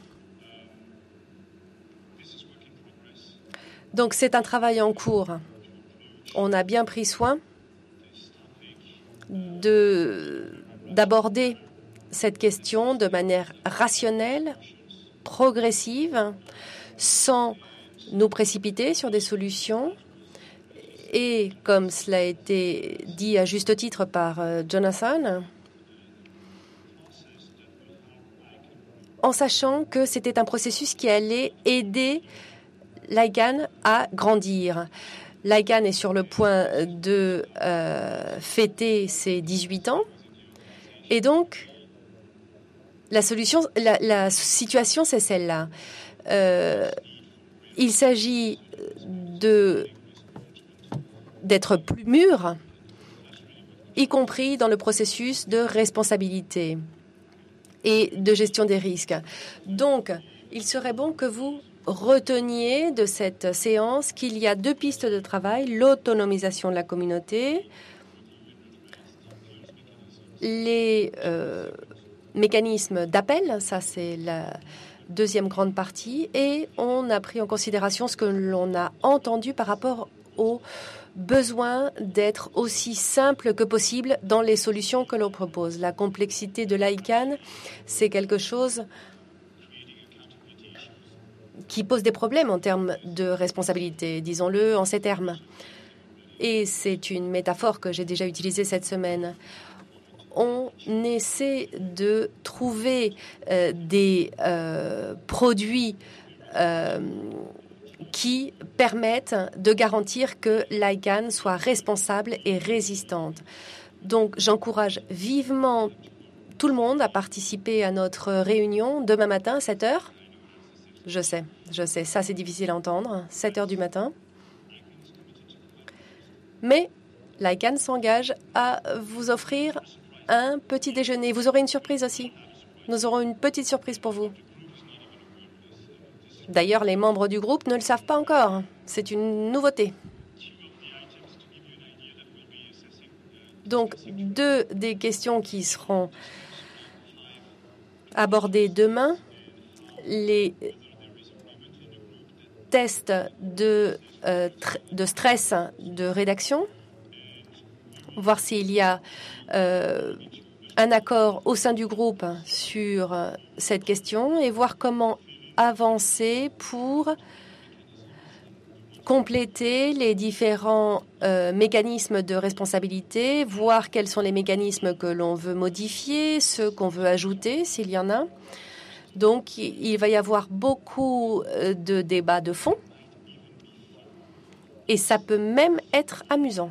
Donc, c'est un travail en cours. On a bien pris soin de, d'aborder cette question de manière rationnelle, progressive, sans nous précipiter sur des solutions. Et comme cela a été dit à juste titre par euh, Jonathan, en sachant que c'était un processus qui allait aider l'ICANN à grandir. L'ICANN est sur le point de euh, fêter ses dix-huit ans. Et donc, la, solution, la, la situation, c'est celle-là. Euh, il s'agit de d'être plus mûr, y compris dans le processus de responsabilité et de gestion des risques. Donc, il serait bon que vous reteniez de cette séance qu'il y a deux pistes de travail, l'autonomisation de la communauté, les euh, mécanismes d'appel, ça c'est la deuxième grande partie, et on a pris en considération ce que l'on a entendu par rapport aux besoin d'être aussi simple que possible dans les solutions que l'on propose. La complexité de l'ICANN, c'est quelque chose qui pose des problèmes en termes de responsabilité, disons-le en ces termes. Et c'est une métaphore que j'ai déjà utilisée cette semaine. On essaie de trouver euh, des euh, produits euh, qui permettent de garantir que l'ICANN soit responsable et résistante. Donc, j'encourage vivement tout le monde à participer à notre réunion demain matin à sept heures. Je sais, je sais, ça c'est difficile à entendre, sept heures du matin. Mais l'ICANN s'engage à vous offrir un petit déjeuner. Vous aurez une surprise aussi. Nous aurons une petite surprise pour vous. D'ailleurs, les membres du groupe ne le savent pas encore. C'est une nouveauté. Donc, deux des questions qui seront abordées demain, les tests de, euh, de stress de rédaction, voir s'il y a euh, un accord au sein du groupe sur euh, cette question et voir comment avancer pour compléter les différents euh, mécanismes de responsabilité, voir quels sont les mécanismes que l'on veut modifier, ceux qu'on veut ajouter, s'il y en a. Donc, il va y avoir beaucoup de débats de fond et ça peut même être amusant.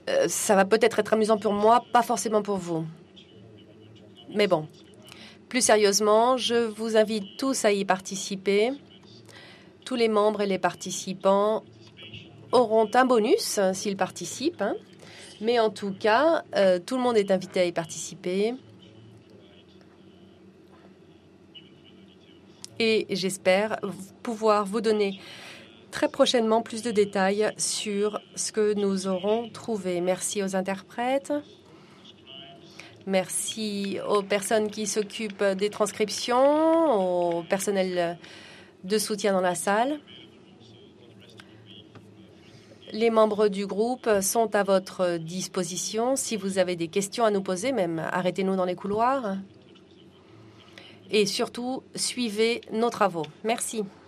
euh, ça va peut-être être amusant pour moi, pas forcément pour vous. Mais bon, plus sérieusement, je vous invite tous à y participer. Tous les membres et les participants auront un bonus hein, s'ils participent. Hein. Mais en tout cas, euh, tout le monde est invité à y participer. Et j'espère pouvoir vous donner très prochainement plus de détails sur ce que nous aurons trouvé. Merci aux interprètes. Merci aux personnes qui s'occupent des transcriptions, au personnel de soutien dans la salle. Les membres du groupe sont à votre disposition. Si vous avez des questions à nous poser, même arrêtez-nous dans les couloirs. Et surtout, suivez nos travaux. Merci.